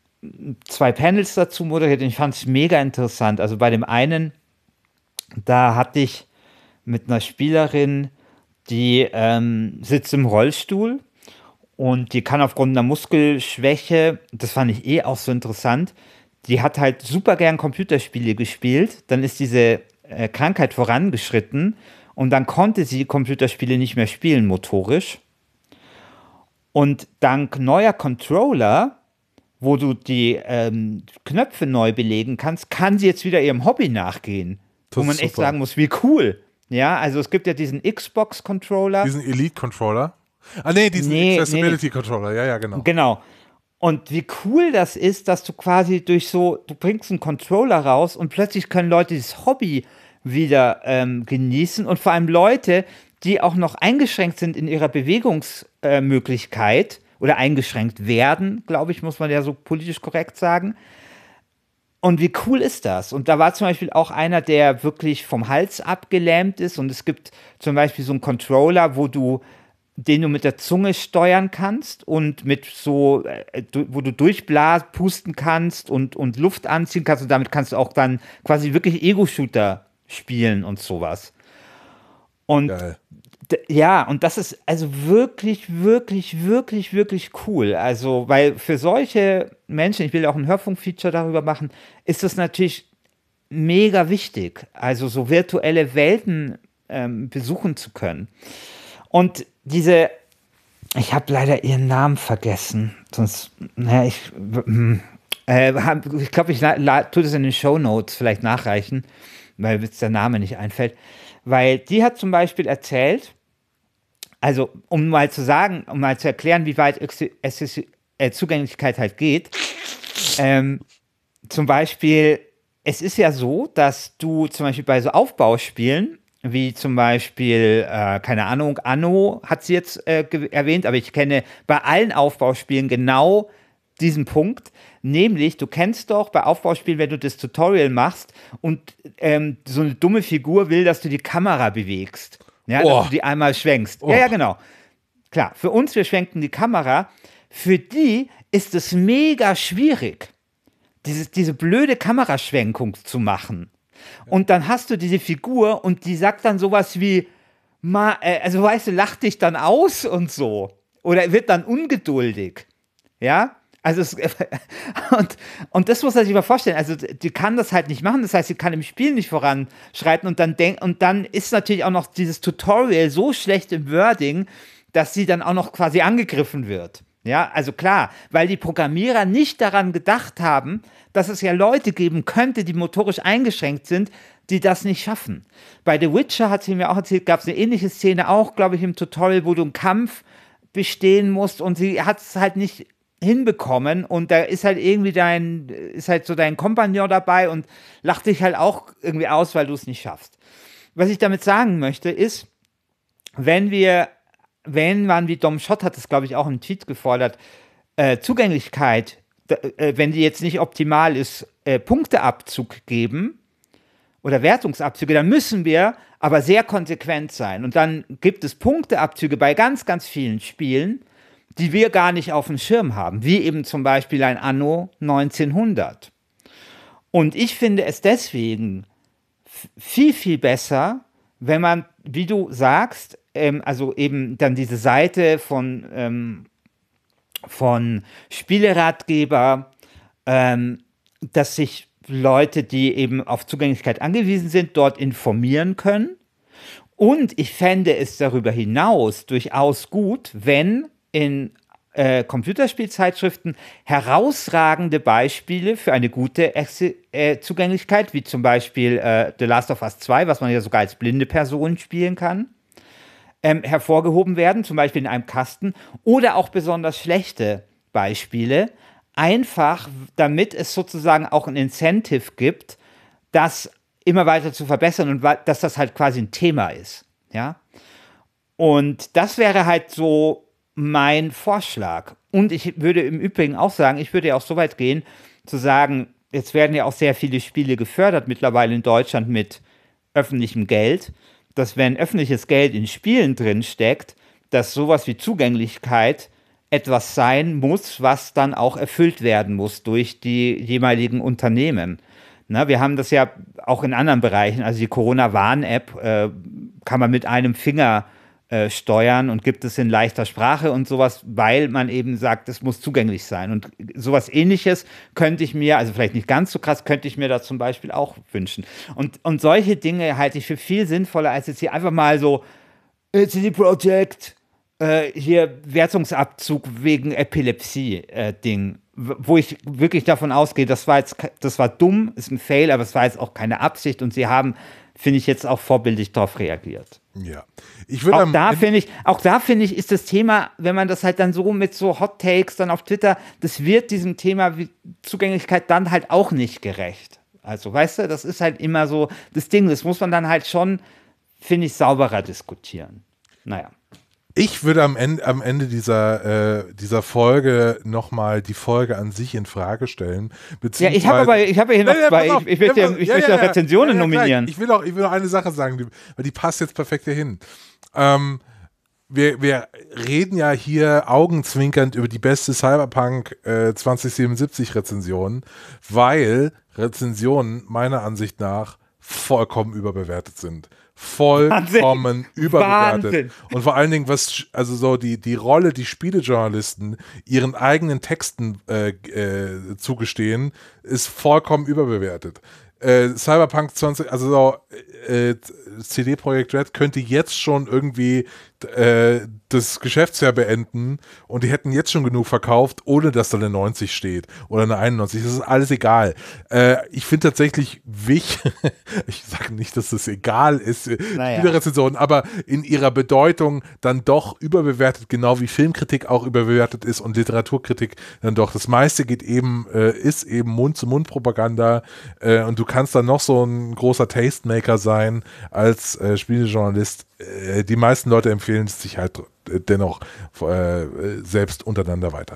Panels dazu moderiert und ich fand es mega interessant. Also bei dem einen, da hatte ich mit einer Spielerin, die sitzt im Rollstuhl und die kann aufgrund einer Muskelschwäche, das fand ich auch so interessant, die hat halt super gern Computerspiele gespielt, dann ist diese Krankheit vorangeschritten und dann konnte sie Computerspiele nicht mehr spielen motorisch. Und dank neuer Controller, wo du die Knöpfe neu belegen kannst, kann sie jetzt wieder ihrem Hobby nachgehen. Wo man echt sagen muss, wie cool. Ja, also es gibt ja diesen Xbox-Controller. Diesen Elite-Controller? Diesen Accessibility-Controller, ja, genau. Genau. Und wie cool das ist, dass du quasi du bringst einen Controller raus und plötzlich können Leute dieses Hobby wieder genießen und vor allem Leute, die auch noch eingeschränkt sind in ihrer Bewegungsmöglichkeit oder eingeschränkt werden, glaube ich, muss man ja so politisch korrekt sagen. Und wie cool ist das? Und da war zum Beispiel auch einer, der wirklich vom Hals abgelähmt ist und es gibt zum Beispiel so einen Controller, den du mit der Zunge steuern kannst und mit wo du pusten kannst und Luft anziehen kannst und damit kannst du auch dann quasi wirklich Ego-Shooter spielen und sowas. Und geil. Ja, und das ist also wirklich, wirklich, wirklich, wirklich cool. Also, weil für solche Menschen, ich will auch ein Hörfunk-Feature darüber machen, ist das natürlich mega wichtig, also so virtuelle Welten besuchen zu können. Und ich habe leider ihren Namen vergessen, sonst, ich glaube, ich tue das in den Shownotes vielleicht nachreichen, weil jetzt der Name nicht einfällt, weil die hat zum Beispiel erzählt, also um mal zu erklären, wie weit Zugänglichkeit halt geht, zum Beispiel, es ist ja so, dass du zum Beispiel bei so Aufbauspielen, wie zum Beispiel, keine Ahnung, Anno hat sie jetzt erwähnt, aber ich kenne bei allen Aufbauspielen genau diesen Punkt, nämlich, du kennst doch bei Aufbauspielen, wenn du das Tutorial machst und so eine dumme Figur will, dass du die Kamera bewegst, ja, dass du die einmal schwenkst. Ja, genau. Klar, für uns, wir schwenken die Kamera, für die ist es mega schwierig, diese blöde Kameraschwenkung zu machen. Und dann hast du diese Figur und die sagt dann sowas wie, also weißt du, lacht dich dann aus und so. Oder wird dann ungeduldig. Ja? Also und das muss man sich mal vorstellen. Also die kann das halt nicht machen. Das heißt, sie kann im Spiel nicht voranschreiten und dann ist natürlich auch noch dieses Tutorial so schlecht im Wording, dass sie dann auch noch quasi angegriffen wird. Ja, also klar, weil die Programmierer nicht daran gedacht haben, dass es ja Leute geben könnte, die motorisch eingeschränkt sind, die das nicht schaffen. Bei The Witcher, hat sie mir auch erzählt, gab es eine ähnliche Szene auch, glaube ich, im Tutorial, wo du einen Kampf bestehen musst und sie hat es halt nicht hinbekommen und da ist halt irgendwie dein Kompagnon dabei und lacht dich halt auch irgendwie aus, weil du es nicht schaffst. Was ich damit sagen möchte, ist, wenn man, wie Dom Schott hat es, glaube ich, auch im Tweet gefordert, Zugänglichkeit, wenn die jetzt nicht optimal ist, Punkteabzug geben oder Wertungsabzüge, dann müssen wir aber sehr konsequent sein. Und dann gibt es Punkteabzüge bei ganz, ganz vielen Spielen, die wir gar nicht auf dem Schirm haben, wie eben zum Beispiel ein Anno 1900. Und ich finde es deswegen viel, viel besser, wenn man, wie du sagst, also eben dann diese Seite von Spieleratgeber, dass sich Leute, die eben auf Zugänglichkeit angewiesen sind, dort informieren können. Und ich fände es darüber hinaus durchaus gut, wenn in Computerspielzeitschriften herausragende Beispiele für eine gute Zugänglichkeit, wie zum Beispiel The Last of Us 2, was man ja sogar als blinde Person spielen kann, hervorgehoben werden, zum Beispiel in einem Kasten, oder auch besonders schlechte Beispiele, einfach damit es sozusagen auch ein Incentive gibt, das immer weiter zu verbessern und dass das halt quasi ein Thema ist. Ja? Und das wäre halt so mein Vorschlag. Und ich würde im Übrigen auch sagen, ich würde ja auch so weit gehen, zu sagen, jetzt werden ja auch sehr viele Spiele gefördert mittlerweile in Deutschland mit öffentlichem Geld, dass wenn öffentliches Geld in Spielen drin steckt, dass sowas wie Zugänglichkeit etwas sein muss, was dann auch erfüllt werden muss durch die jeweiligen Unternehmen. Na, wir haben das ja auch in anderen Bereichen, also die Corona-Warn-App kann man mit einem Finger steuern und gibt es in leichter Sprache und sowas, weil man eben sagt, es muss zugänglich sein. Und sowas Ähnliches könnte ich mir, also vielleicht nicht ganz so krass, könnte ich mir da zum Beispiel auch wünschen. Und solche Dinge halte ich für viel sinnvoller, als jetzt hier einfach mal so CD Projekt, hier Wertungsabzug wegen Epilepsie-Ding, wo ich wirklich davon ausgehe, das war dumm, ist ein Fail, aber es war jetzt auch keine Absicht und sie haben, finde ich, jetzt auch vorbildlich darauf reagiert. Ja. Auch da finde ich, ist das Thema, wenn man das halt dann so mit so Hot Takes dann auf Twitter, das wird diesem Thema wie Zugänglichkeit dann halt auch nicht gerecht. Also, weißt du, das ist halt immer so das Ding, das muss man dann halt schon, finde ich, sauberer diskutieren. Naja. Ich würde am Ende dieser Folge nochmal die Folge an sich in Frage stellen. Ja, ich habe ja hier noch zwei. Ich will Rezensionen nominieren. Ich will noch eine Sache sagen, weil die passt jetzt perfekt hierhin. Wir reden ja hier augenzwinkernd über die beste Cyberpunk 2077 Rezension, weil Rezensionen meiner Ansicht nach vollkommen überbewertet sind. Vollkommen überbewertet. Wahnsinn. Und vor allen Dingen, also so die Rolle, die Spielejournalisten ihren eigenen Texten zugestehen, ist vollkommen überbewertet. Cyberpunk 20, also so CD Projekt Red könnte jetzt schon irgendwie das Geschäftsjahr beenden und die hätten jetzt schon genug verkauft, ohne dass da eine 90 steht oder eine 91. Das ist alles egal. Ich finde tatsächlich ich sage nicht, dass das egal ist, Spielerezensionen, aber in ihrer Bedeutung dann doch überbewertet, genau wie Filmkritik auch überbewertet ist und Literaturkritik dann doch. Das meiste ist eben Mund-zu-Mund-Propaganda und du kannst dann noch so ein großer Tastemaker sein als Spielejournalist. Die meisten Leute empfehlen es sich halt dennoch selbst untereinander weiter.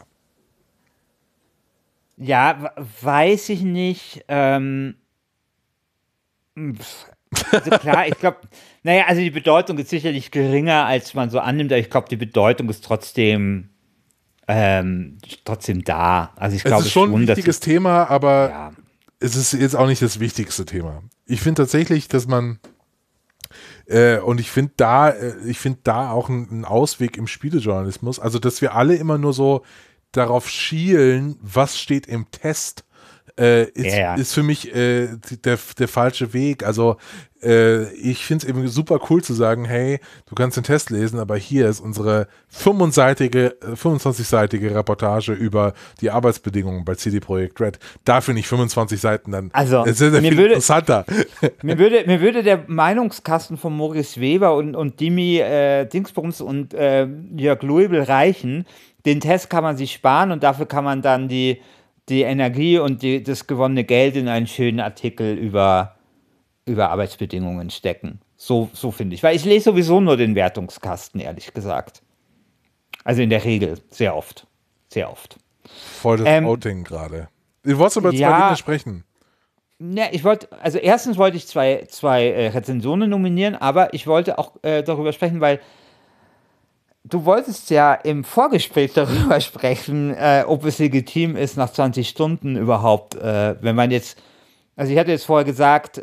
Ja, weiß ich nicht. Also klar, ich glaube, also die Bedeutung ist sicherlich geringer, als man so annimmt, aber ich glaube, die Bedeutung ist trotzdem da. Also ich glaube, es ist schon ein wichtiges Thema, aber es ist jetzt auch nicht das wichtigste Thema. Ich finde tatsächlich, dass man und ich finde da auch einen Ausweg im Spielejournalismus, also dass wir alle immer nur so darauf schielen, was steht im Test, ist für mich der falsche Weg. Also ich finde es eben super cool zu sagen, hey, du kannst den Test lesen, aber hier ist unsere 25-seitige Reportage über die Arbeitsbedingungen bei CD Projekt Red. Da finde ich 25 Seiten dann sehr viel interessanter. Mir würde der Meinungskasten von Maurice Weber und Dimi Dingsbums und Jörg Luibel reichen. Den Test kann man sich sparen und dafür kann man dann die Energie und das gewonnene Geld in einen schönen Artikel über Arbeitsbedingungen stecken. So finde ich. Weil ich lese sowieso nur den Wertungskasten, ehrlich gesagt. Also in der Regel. Sehr oft. Sehr oft. Voll das Outing gerade. Du wolltest über zwei Dinge sprechen. Ne, erstens wollte ich zwei Rezensionen nominieren, aber ich wollte auch darüber sprechen, weil du wolltest ja im Vorgespräch darüber sprechen, ob es legitim ist, nach 20 Stunden überhaupt, wenn man jetzt, also ich hatte jetzt vorher gesagt,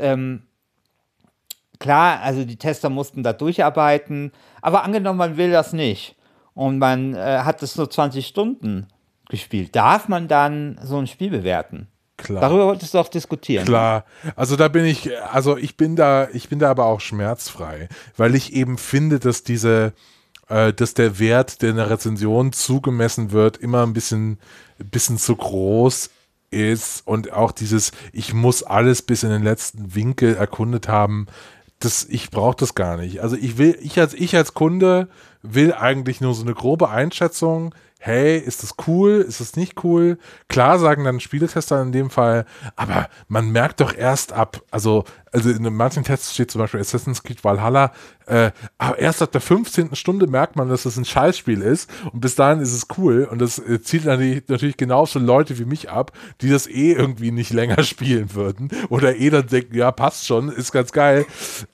klar, also die Tester mussten da durcharbeiten, aber angenommen, man will das nicht und man hat es nur 20 Stunden gespielt, darf man dann so ein Spiel bewerten? Klar. Darüber wolltest du auch diskutieren. Klar, also ich bin da aber auch schmerzfrei, weil ich eben finde, dass dass der Wert, der in der Rezension zugemessen wird, immer ein bisschen zu groß ist und auch ich muss alles bis in den letzten Winkel erkundet haben, ich brauche das gar nicht. Also ich als Kunde will eigentlich nur so eine grobe Einschätzung. Hey, ist das cool? Ist das nicht cool? Klar sagen dann Spieletester in dem Fall, aber man merkt doch erst also in manchen Tests steht zum Beispiel Assassin's Creed Valhalla, aber erst ab der 15. Stunde merkt man, dass das ein Scheißspiel ist und bis dahin ist es cool und das zielt natürlich genauso Leute wie mich ab, die das irgendwie nicht länger spielen würden oder dann denken, ja, passt schon, ist ganz geil.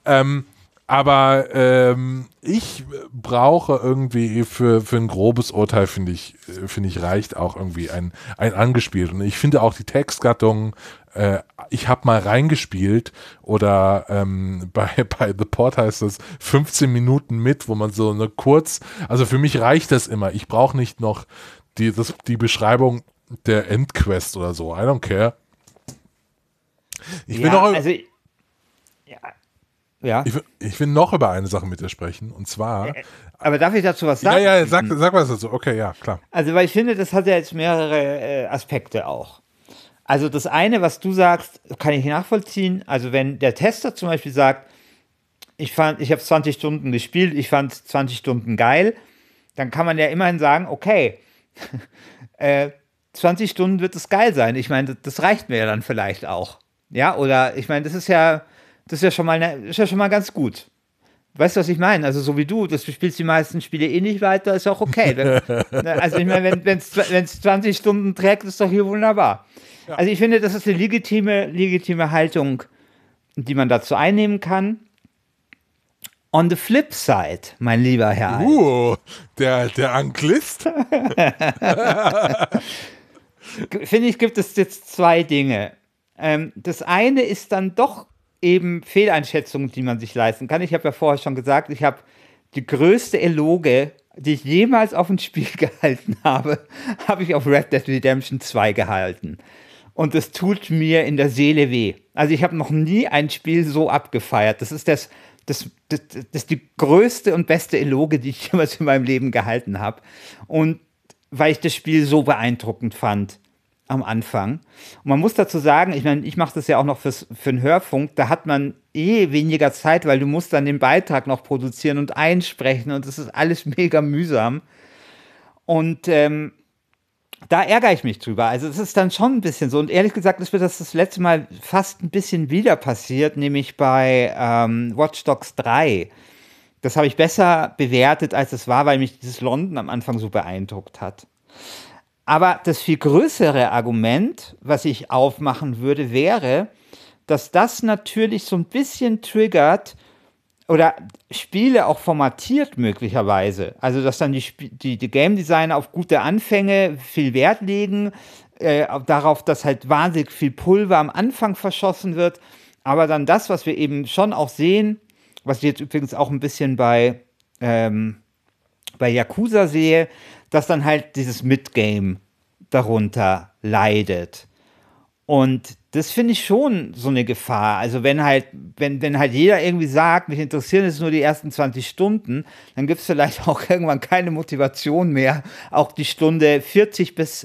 Aber ich brauche irgendwie für ein grobes Urteil, finde ich, reicht auch irgendwie ein angespielt. Und ich finde auch die Textgattung, ich habe mal reingespielt oder bei The Port heißt das 15 Minuten mit, wo man so also für mich reicht das immer. Ich brauche nicht noch die Beschreibung der Endquest oder so. I don't care. Ich will noch über eine Sache mit dir sprechen, und zwar... Aber darf ich dazu was sagen? Ja, sag was dazu. Okay, ja, klar. Also, weil ich finde, das hat ja jetzt mehrere Aspekte auch. Also, das eine, was du sagst, kann ich nachvollziehen. Also, wenn der Tester zum Beispiel sagt, ich habe 20 Stunden gespielt, ich fand 20 Stunden geil, dann kann man ja immerhin sagen, okay, 20 Stunden wird es geil sein. Ich meine, das reicht mir ja dann vielleicht auch. Ja, oder ich meine, das ist ja schon mal ganz gut. Weißt du, was ich meine? Also so wie du spielst die meisten Spiele eh nicht weiter, ist auch okay. Also ich meine, wenn es 20 Stunden trägt, ist doch hier wunderbar. Ja. Also ich finde, das ist eine legitime Haltung, die man dazu einnehmen kann. On the flip side, mein lieber Herr. Der Anglist. Finde ich, gibt es jetzt zwei Dinge. Das eine ist dann doch eben Fehleinschätzungen, die man sich leisten kann. Ich habe ja vorher schon gesagt, ich habe die größte Eloge, die ich jemals auf ein Spiel gehalten habe ich auf Red Dead Redemption 2 gehalten. Und das tut mir in der Seele weh. Also ich habe noch nie ein Spiel so abgefeiert. Das ist das die größte und beste Eloge, die ich jemals in meinem Leben gehalten habe. Und weil ich das Spiel so beeindruckend fand am Anfang. Und man muss dazu sagen, ich meine, ich mache das ja auch noch für den Hörfunk, da hat man weniger Zeit, weil du musst dann den Beitrag noch produzieren und einsprechen und das ist alles mega mühsam. Und da ärgere ich mich drüber. Also es ist dann schon ein bisschen so. Und ehrlich gesagt ist mir das letzte Mal fast ein bisschen wieder passiert, nämlich bei Watch Dogs 3. Das habe ich besser bewertet, als es war, weil mich dieses London am Anfang so beeindruckt hat. Aber das viel größere Argument, was ich aufmachen würde, wäre, dass das natürlich so ein bisschen triggert oder Spiele auch formatiert möglicherweise. Also dass dann die Game Designer auf gute Anfänge viel Wert legen, darauf, dass halt wahnsinnig viel Pulver am Anfang verschossen wird. Aber dann das, was wir eben schon auch sehen, was ich jetzt übrigens auch ein bisschen bei Yakuza sehe, dass dann halt dieses Midgame darunter leidet. Und das finde ich schon so eine Gefahr. Also wenn halt jeder irgendwie sagt, mich interessieren jetzt nur die ersten 20 Stunden, dann gibt es vielleicht auch irgendwann keine Motivation mehr, auch die Stunde 20 bis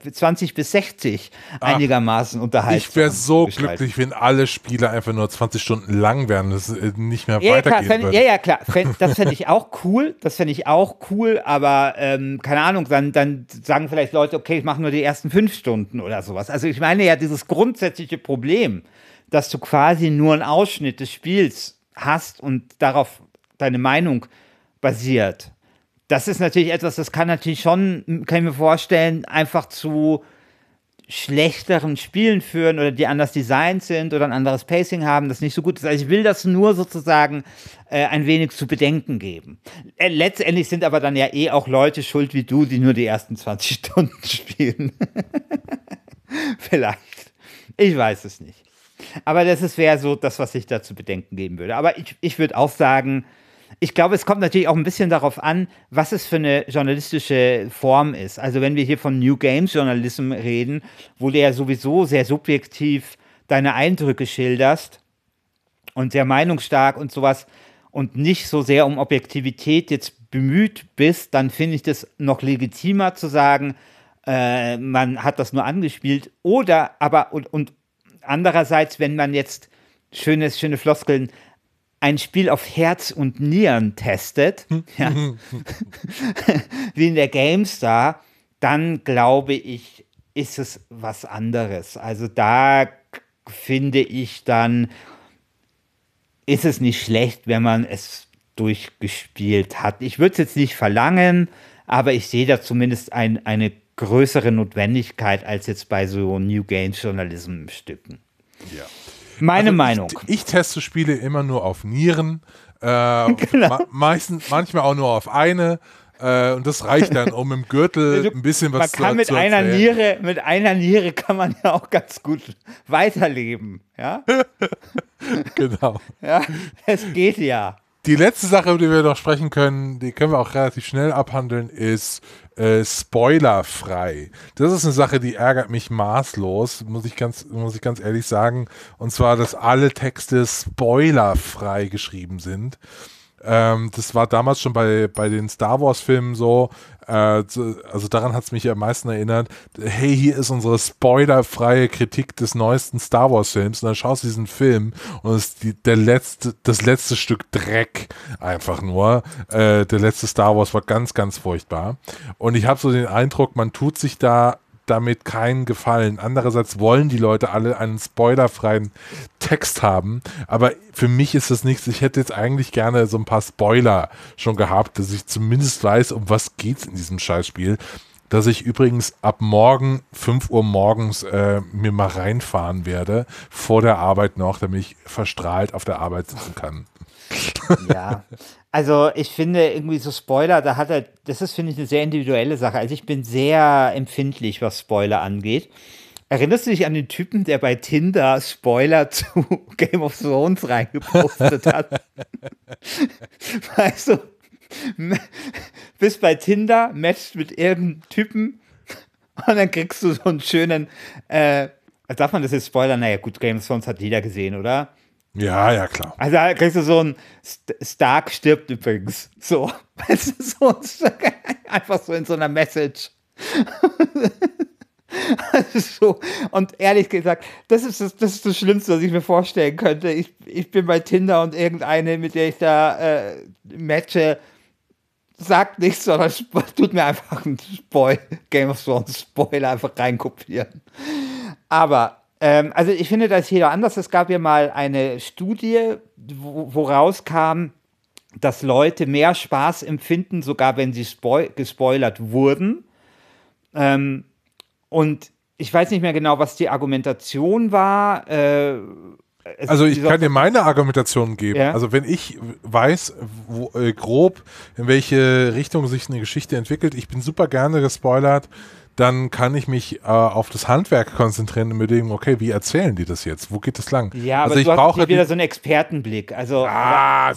60 einigermaßen unterhalten. Ich wäre so glücklich, wenn alle Spiele einfach nur 20 Stunden lang wären, das nicht mehr weitergehen würde. Ja, klar. Das fände ich auch cool. Aber keine Ahnung, dann sagen vielleicht Leute, okay, ich mache nur die ersten 5 Stunden oder sowas. Also ich meine ja, dieses grundsätzliche Problem, dass du quasi nur einen Ausschnitt des Spiels hast und darauf deine Meinung basiert. Das ist natürlich etwas, das kann natürlich schon, kann ich mir vorstellen, einfach zu schlechteren Spielen führen oder die anders designt sind oder ein anderes Pacing haben, das nicht so gut ist. Also ich will das nur sozusagen ein wenig zu bedenken geben. Letztendlich sind aber dann ja auch Leute schuld wie du, die nur die ersten 20 Stunden spielen. Vielleicht. Ich weiß es nicht. Aber wäre so das, was ich da zu bedenken geben würde. Aber ich würde auch sagen, ich glaube, es kommt natürlich auch ein bisschen darauf an, was es für eine journalistische Form ist. Also wenn wir hier von New Games Journalism reden, wo du ja sowieso sehr subjektiv deine Eindrücke schilderst und sehr meinungsstark und sowas und nicht so sehr um Objektivität jetzt bemüht bist, dann finde ich das noch legitimer zu sagen, man hat das nur angespielt. Oder aber, und andererseits, wenn man jetzt schöne Floskeln, ein Spiel auf Herz und Nieren testet, ja, wie in der GameStar, dann glaube ich, ist es was anderes. Also da finde ich, dann ist es nicht schlecht, wenn man es durchgespielt hat. Ich würde es jetzt nicht verlangen, aber ich sehe da zumindest eine größere Notwendigkeit als jetzt bei so New Games Journalism Stücken. Ja. Meine Meinung. Ich teste Spiele immer nur auf Nieren, genau. Manchmal auch nur auf eine. Und das reicht dann, um im Gürtel ein bisschen was zu erzählen. Mit einer Niere kann man ja auch ganz gut weiterleben. Ja? Genau. Ja, es geht ja. Die letzte Sache, über die wir noch sprechen können, die können wir auch relativ schnell abhandeln, ist spoilerfrei. Das ist eine Sache, die ärgert mich maßlos, muss ich ganz ehrlich sagen. Und zwar, dass alle Texte spoilerfrei geschrieben sind. Das war damals schon bei den Star Wars Filmen so, also daran hat es mich am meisten erinnert, hey, hier ist unsere spoilerfreie Kritik des neuesten Star Wars Films und dann schaust du diesen Film und es ist das letzte Stück Dreck einfach nur. Der letzte Star Wars war ganz, ganz furchtbar und ich habe so den Eindruck, man tut sich damit keinen Gefallen. Andererseits wollen die Leute alle einen spoilerfreien Text haben, aber für mich ist das nichts. Ich hätte jetzt eigentlich gerne so ein paar Spoiler schon gehabt, dass ich zumindest weiß, um was geht's in diesem Scheißspiel. Dass ich übrigens ab morgen, 5 Uhr morgens, mir mal reinfahren werde, vor der Arbeit noch, damit ich verstrahlt auf der Arbeit sitzen kann. Ja, also ich finde irgendwie so Spoiler, das ist, finde ich, eine sehr individuelle Sache. Also ich bin sehr empfindlich, was Spoiler angeht. Erinnerst du dich an den Typen, der bei Tinder Spoiler zu Game of Thrones reingepostet hat? Weißt du, bist bei Tinder, matchst mit irgendeinem Typen und dann kriegst du so einen schönen, darf man das jetzt spoilern? Naja gut, Game of Thrones hat jeder gesehen, oder? Ja, klar. Also da kriegst du so ein Stark stirbt übrigens. So. Einfach so in so einer Message. So. Und ehrlich gesagt, das ist das Schlimmste, was ich mir vorstellen könnte. Ich bin bei Tinder und irgendeine, mit der ich da matche, sagt nichts, sondern tut mir einfach einen Game of Thrones Spoiler einfach reinkopieren. Aber also ich finde, da ist jeder anders. Es gab ja mal eine Studie, wo rauskam, dass Leute mehr Spaß empfinden, sogar wenn sie gespoilert wurden. Und ich weiß nicht mehr genau, was die Argumentation war. Also ich kann dir meine Argumentation geben. Ja? Also wenn ich weiß, grob in welche Richtung sich eine Geschichte entwickelt, ich bin super gerne gespoilert, dann kann ich mich auf das Handwerk konzentrieren und mir denken, okay, wie erzählen die das jetzt? Wo geht das lang? Ja, aber also du hast wieder so einen Expertenblick. Also, aber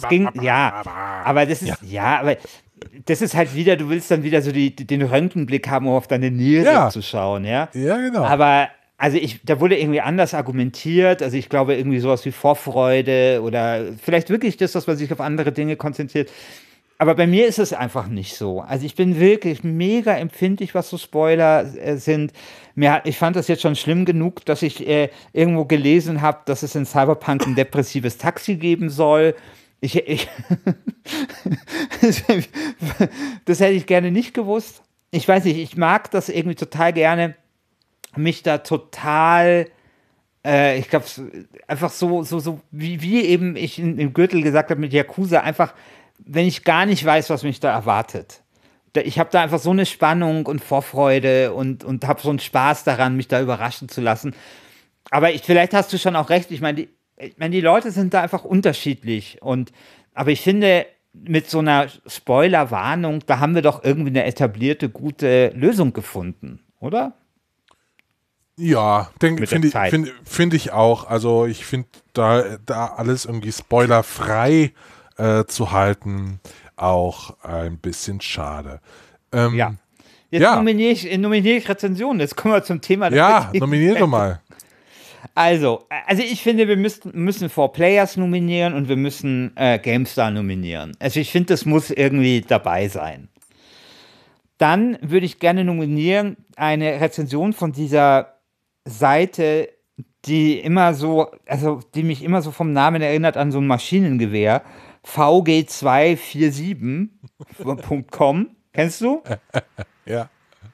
das ist halt wieder, du willst dann wieder so den Röntgenblick haben, um auf deine Niere zu schauen, ja? Ja, genau. Aber Also da wurde irgendwie anders argumentiert. Also ich glaube irgendwie sowas wie Vorfreude oder vielleicht wirklich das, dass man sich auf andere Dinge konzentriert. Aber bei mir ist es einfach nicht so. Also ich bin wirklich mega empfindlich, was so Spoiler sind. Ich fand das jetzt schon schlimm genug, dass ich irgendwo gelesen habe, dass es in Cyberpunk ein depressives Taxi geben soll. Das hätte ich gerne nicht gewusst. Ich weiß nicht, ich mag das irgendwie total gerne, mich da total, ich glaube, einfach so wie eben ich im Gürtel gesagt habe mit Yakuza, einfach, wenn ich gar nicht weiß, was mich da erwartet. Ich habe da einfach so eine Spannung und Vorfreude und habe so einen Spaß daran, mich da überraschen zu lassen. Aber vielleicht hast du schon auch recht, ich meine, die Leute sind da einfach unterschiedlich. Aber ich finde, mit so einer Spoiler-Warnung, da haben wir doch irgendwie eine etablierte, gute Lösung gefunden, oder? Ja, finde ich auch. Also ich finde da alles irgendwie spoilerfrei zu halten, auch ein bisschen schade. Ja. Jetzt nominiere ich Rezensionen. Jetzt kommen wir zum Thema. Ja, nominiere mal. Also ich finde, wir müssen 4Players nominieren und wir müssen GameStar nominieren. Also ich finde, das muss irgendwie dabei sein. Dann würde ich gerne nominieren eine Rezension von dieser Seite, die mich immer so vom Namen erinnert an so ein Maschinengewehr. VG247.com. Kennst du? Ja.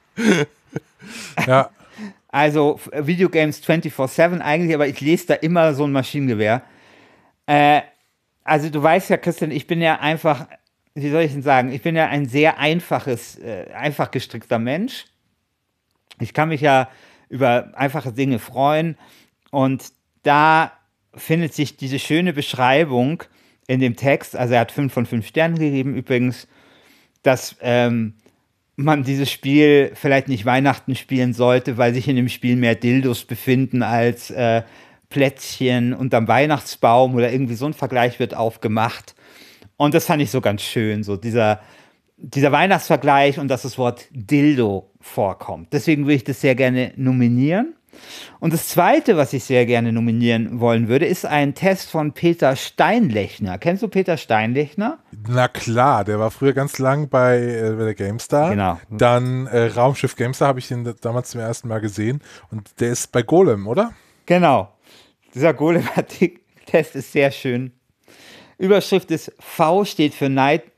Ja. Also Videogames 24/7 eigentlich, aber ich lese da immer so ein Maschinengewehr. Also du weißt ja, Christian, ich bin ja einfach, wie soll ich denn sagen, ich bin ja ein sehr einfach gestrickter Mensch. Ich kann mich ja über einfache Dinge freuen und da findet sich diese schöne Beschreibung in dem Text, also er hat 5 von 5 Sternen gegeben übrigens, dass man dieses Spiel vielleicht nicht Weihnachten spielen sollte, weil sich in dem Spiel mehr Dildos befinden als Plätzchen unterm Weihnachtsbaum oder irgendwie so ein Vergleich wird aufgemacht. Und das fand ich so ganz schön, so dieser Weihnachtsvergleich und dass das Wort Dildo vorkommt. Deswegen würde ich das sehr gerne nominieren. Und das Zweite, was ich sehr gerne nominieren wollen würde, ist ein Test von Peter Steinlechner. Kennst du Peter Steinlechner? Na klar, der war früher ganz lang bei der GameStar. Genau. Dann Raumschiff GameStar habe ich den damals zum ersten Mal gesehen. Und der ist bei Golem, oder? Genau. Dieser Golem-Test ist sehr schön. Überschrift ist V steht in Night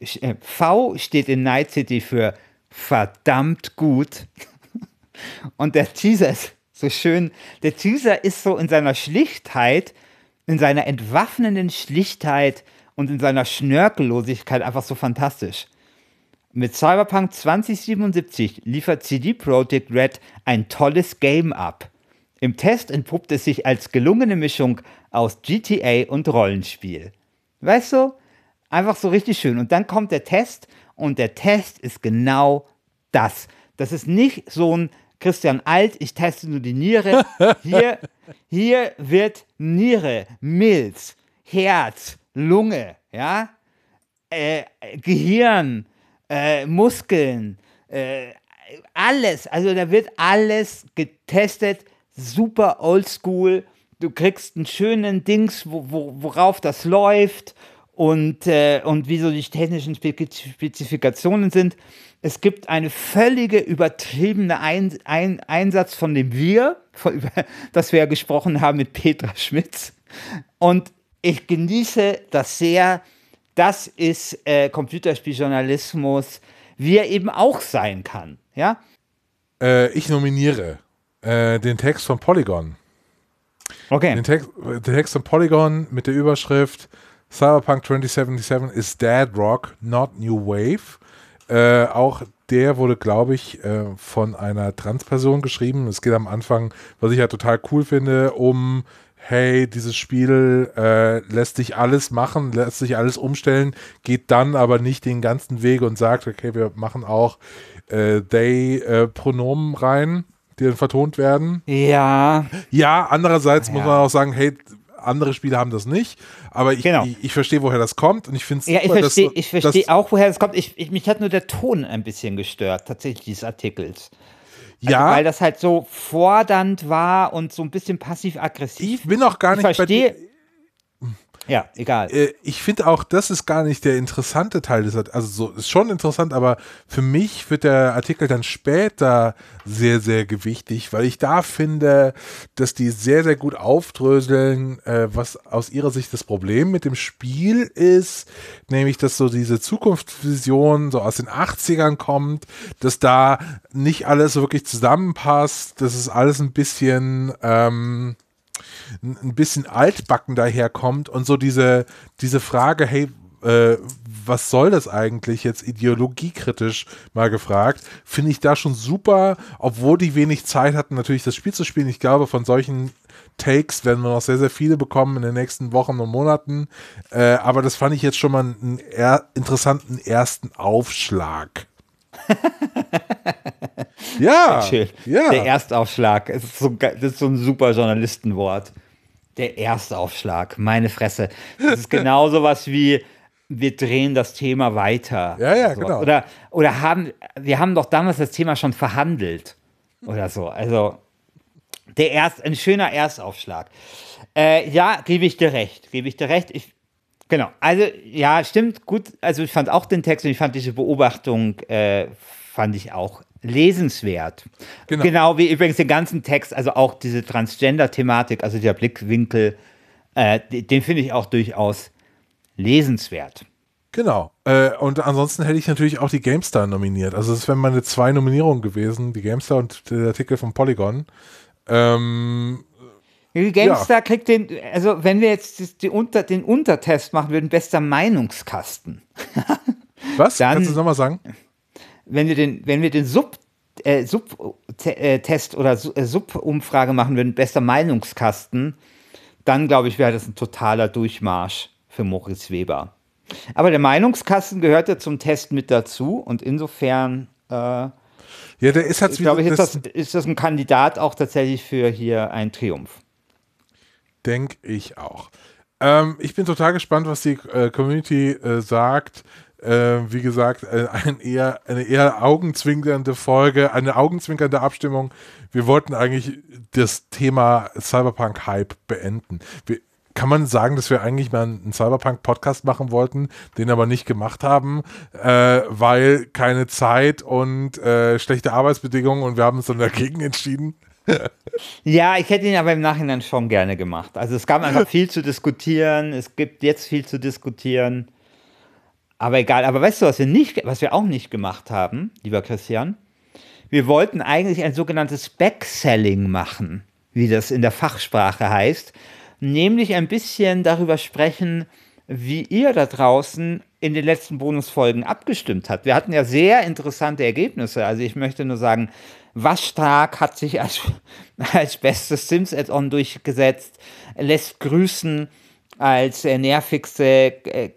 City für verdammt gut. Und der Teaser ist so schön. Der Teaser ist so in seiner Schlichtheit, in seiner entwaffnenden Schlichtheit und in seiner Schnörkellosigkeit einfach so fantastisch. Mit Cyberpunk 2077 liefert CD Projekt Red ein tolles Game ab. Im Test entpuppt es sich als gelungene Mischung aus GTA und Rollenspiel. Weißt du? Einfach so richtig schön. Und dann kommt der Test und der Test ist genau das. Das ist nicht so ein Christian Alt, ich teste nur die Niere. Hier wird Niere, Milz, Herz, Lunge, ja, Gehirn, Muskeln, alles. Also da wird alles getestet, super oldschool. Du kriegst einen schönen Dings, worauf das läuft und wie so die technischen Spezifikationen sind. Es gibt eine völlige übertriebene Einsatz von dem Wir, über das wir ja gesprochen haben mit Petra Schmitz. Und ich genieße das sehr. Das ist Computerspieljournalismus, wie er eben auch sein kann. Ja? Ich nominiere den Text von Polygon. Okay. Den Text von Polygon mit der Überschrift Cyberpunk 2077 is Dead Rock, not New Wave. Auch der wurde, glaube ich, von einer Transperson geschrieben. Es geht am Anfang, was ich ja total cool finde, hey, dieses Spiel lässt sich alles machen, lässt sich alles umstellen, geht dann aber nicht den ganzen Weg und sagt, okay, wir machen auch Pronomen rein, die dann vertont werden. Ja. Ja, andererseits muss man auch sagen, hey, andere Spiele haben das nicht, aber ich verstehe, woher das kommt und ich finde es super, ich verstehe auch, woher das kommt. Mich hat nur der Ton ein bisschen gestört, tatsächlich, dieses Artikels. Ja. Also, weil das halt so fordernd war und so ein bisschen passiv-aggressiv. Ich bin auch gar Ich nicht verstehe. Ja, egal. Ich finde auch, das ist gar nicht der interessante Teil des Artikels. Also so ist schon interessant, aber für mich wird der Artikel dann später sehr, sehr gewichtig, weil ich da finde, dass die sehr, sehr gut aufdröseln, was aus ihrer Sicht das Problem mit dem Spiel ist, nämlich, dass so diese Zukunftsvision so aus den 80ern kommt, dass da nicht alles so wirklich zusammenpasst, dass es alles ein bisschen altbacken daherkommt und so diese Frage, hey, was soll das eigentlich jetzt ideologiekritisch mal gefragt, finde ich da schon super, obwohl die wenig Zeit hatten, natürlich das Spiel zu spielen. Ich glaube, von solchen Takes werden wir noch sehr, sehr viele bekommen in den nächsten Wochen und Monaten, aber das fand ich jetzt schon mal einen interessanten ersten Aufschlag. Ja, Schön. ja. Der Erstaufschlag. Das ist so ein super Journalistenwort. Der Erstaufschlag. Meine Fresse. Das ist genau sowas wie, wir drehen das Thema weiter. Ja, so. genau. Oder wir haben doch damals das Thema schon verhandelt. Oder so. Also, ein schöner Erstaufschlag. Ja, gebe ich dir recht. Genau. Also, ja, stimmt. Gut. Also, ich fand auch den Text und ich fand diese Beobachtung, fand ich auch lesenswert. Genau wie übrigens den ganzen Text, also auch diese Transgender-Thematik, also der Blickwinkel, den finde ich auch durchaus lesenswert. Genau. Und ansonsten hätte ich natürlich auch die GameStar nominiert. Also es wären meine 2 Nominierungen gewesen, die GameStar und der Artikel von Polygon. Die GameStar kriegt also wenn wir jetzt den Untertest machen würden, bester Meinungskasten. Was? Dann, kannst du es nochmal sagen? Wenn wir den Sub-Test oder Sub-Umfrage machen würden, bester Meinungskasten, dann glaube ich, wäre das ein totaler Durchmarsch für Moritz Weber. Aber der Meinungskasten gehört ja zum Test mit dazu und insofern ja, der ist halt glaube ich, ist das ein Kandidat auch tatsächlich für hier einen Triumph. Denke ich auch. Ich bin total gespannt, was die Community sagt. Wie gesagt, eine eher augenzwinkernde Folge, eine augenzwinkernde Abstimmung. Wir wollten eigentlich das Thema Cyberpunk-Hype beenden. Kann man sagen, dass wir eigentlich mal einen Cyberpunk-Podcast machen wollten, den aber nicht gemacht haben, weil keine Zeit und schlechte Arbeitsbedingungen und wir haben uns dann dagegen entschieden? Ja, ich hätte ihn aber im Nachhinein schon gerne gemacht. Also es gab einfach viel zu diskutieren, es gibt jetzt viel zu diskutieren. Aber egal, aber weißt du, was wir auch nicht gemacht haben, lieber Christian? Wir wollten eigentlich ein sogenanntes Backselling machen, wie das in der Fachsprache heißt. Nämlich ein bisschen darüber sprechen, wie ihr da draußen in den letzten Bonusfolgen abgestimmt habt. Wir hatten ja sehr interessante Ergebnisse. Also ich möchte nur sagen, Waschstark hat sich als bestes Sims-Add-on durchgesetzt, lässt grüßen als nervigste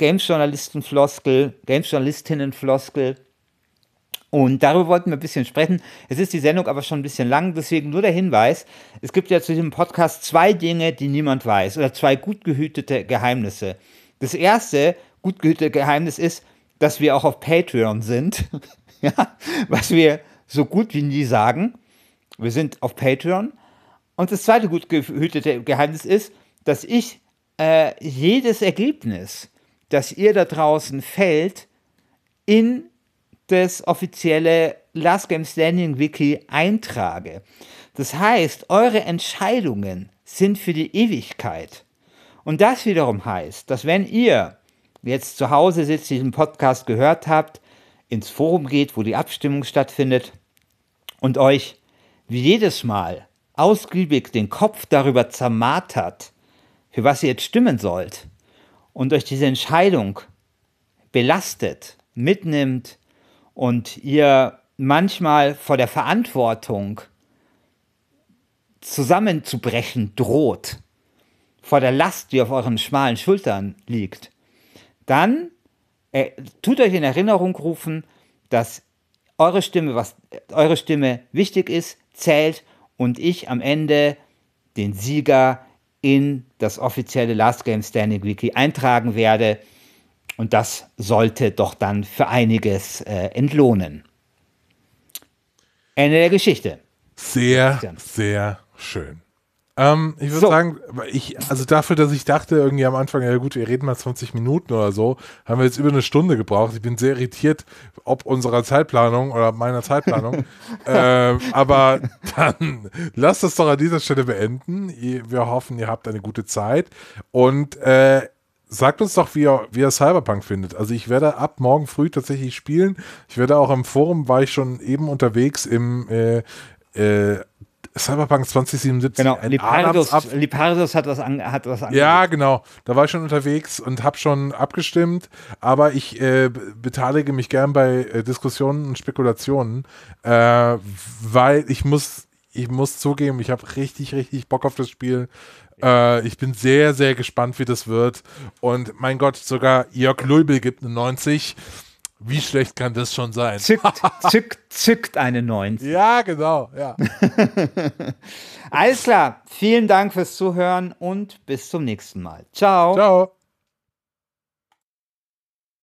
Games-Journalistinnen-Floskel. Und darüber wollten wir ein bisschen sprechen. Es ist die Sendung aber schon ein bisschen lang, deswegen nur der Hinweis, es gibt ja zu diesem Podcast 2 Dinge, die niemand weiß, oder 2 gut gehütete Geheimnisse. Das erste gut gehütete Geheimnis ist, dass wir auch auf Patreon sind, ja, was wir so gut wie nie sagen. Wir sind auf Patreon. Und das zweite gut gehütete Geheimnis ist, dass ich jedes Ergebnis, das ihr da draußen fällt, in das offizielle Last Game Standing Wiki eintrage. Das heißt, eure Entscheidungen sind für die Ewigkeit. Und das wiederum heißt, dass wenn ihr jetzt zu Hause sitzt, diesen Podcast gehört habt, ins Forum geht, wo die Abstimmung stattfindet und euch wie jedes Mal ausgiebig den Kopf darüber zermartert, für was ihr jetzt stimmen sollt und euch diese Entscheidung belastet, mitnimmt und ihr manchmal vor der Verantwortung zusammenzubrechen droht, vor der Last, die auf euren schmalen Schultern liegt, dann tut euch in Erinnerung rufen, dass eure Stimme wichtig ist, zählt und ich am Ende den Sieger in das offizielle Last Game Standing Wiki eintragen werde. Und das sollte doch dann für einiges entlohnen. Ende der Geschichte. Sehr, sehr schön. Ich würde sagen, also dafür, dass ich dachte irgendwie am Anfang, ja gut, wir reden mal 20 Minuten oder so, haben wir jetzt über eine Stunde gebraucht. Ich bin sehr irritiert, ob unserer Zeitplanung oder meiner Zeitplanung. Aber dann lasst das doch an dieser Stelle beenden. Wir hoffen, ihr habt eine gute Zeit und sagt uns doch, wie ihr Cyberpunk findet. Also ich werde ab morgen früh tatsächlich spielen. Ich werde auch im Forum, war ich schon eben unterwegs im Cyberpunk 2077. Genau, Lipardos hat was angefangen. Ja, genau. Da war ich schon unterwegs und habe schon abgestimmt, aber ich beteilige mich gern bei Diskussionen und Spekulationen, weil ich muss zugeben, ich habe richtig, richtig Bock auf das Spiel. Ich bin sehr, sehr gespannt, wie das wird. Und mein Gott, sogar Jörg Luibel gibt eine 90. Wie schlecht kann das schon sein? Zückt eine 90. Ja, genau. Ja. Alles klar. Vielen Dank fürs Zuhören und bis zum nächsten Mal. Ciao. Ciao.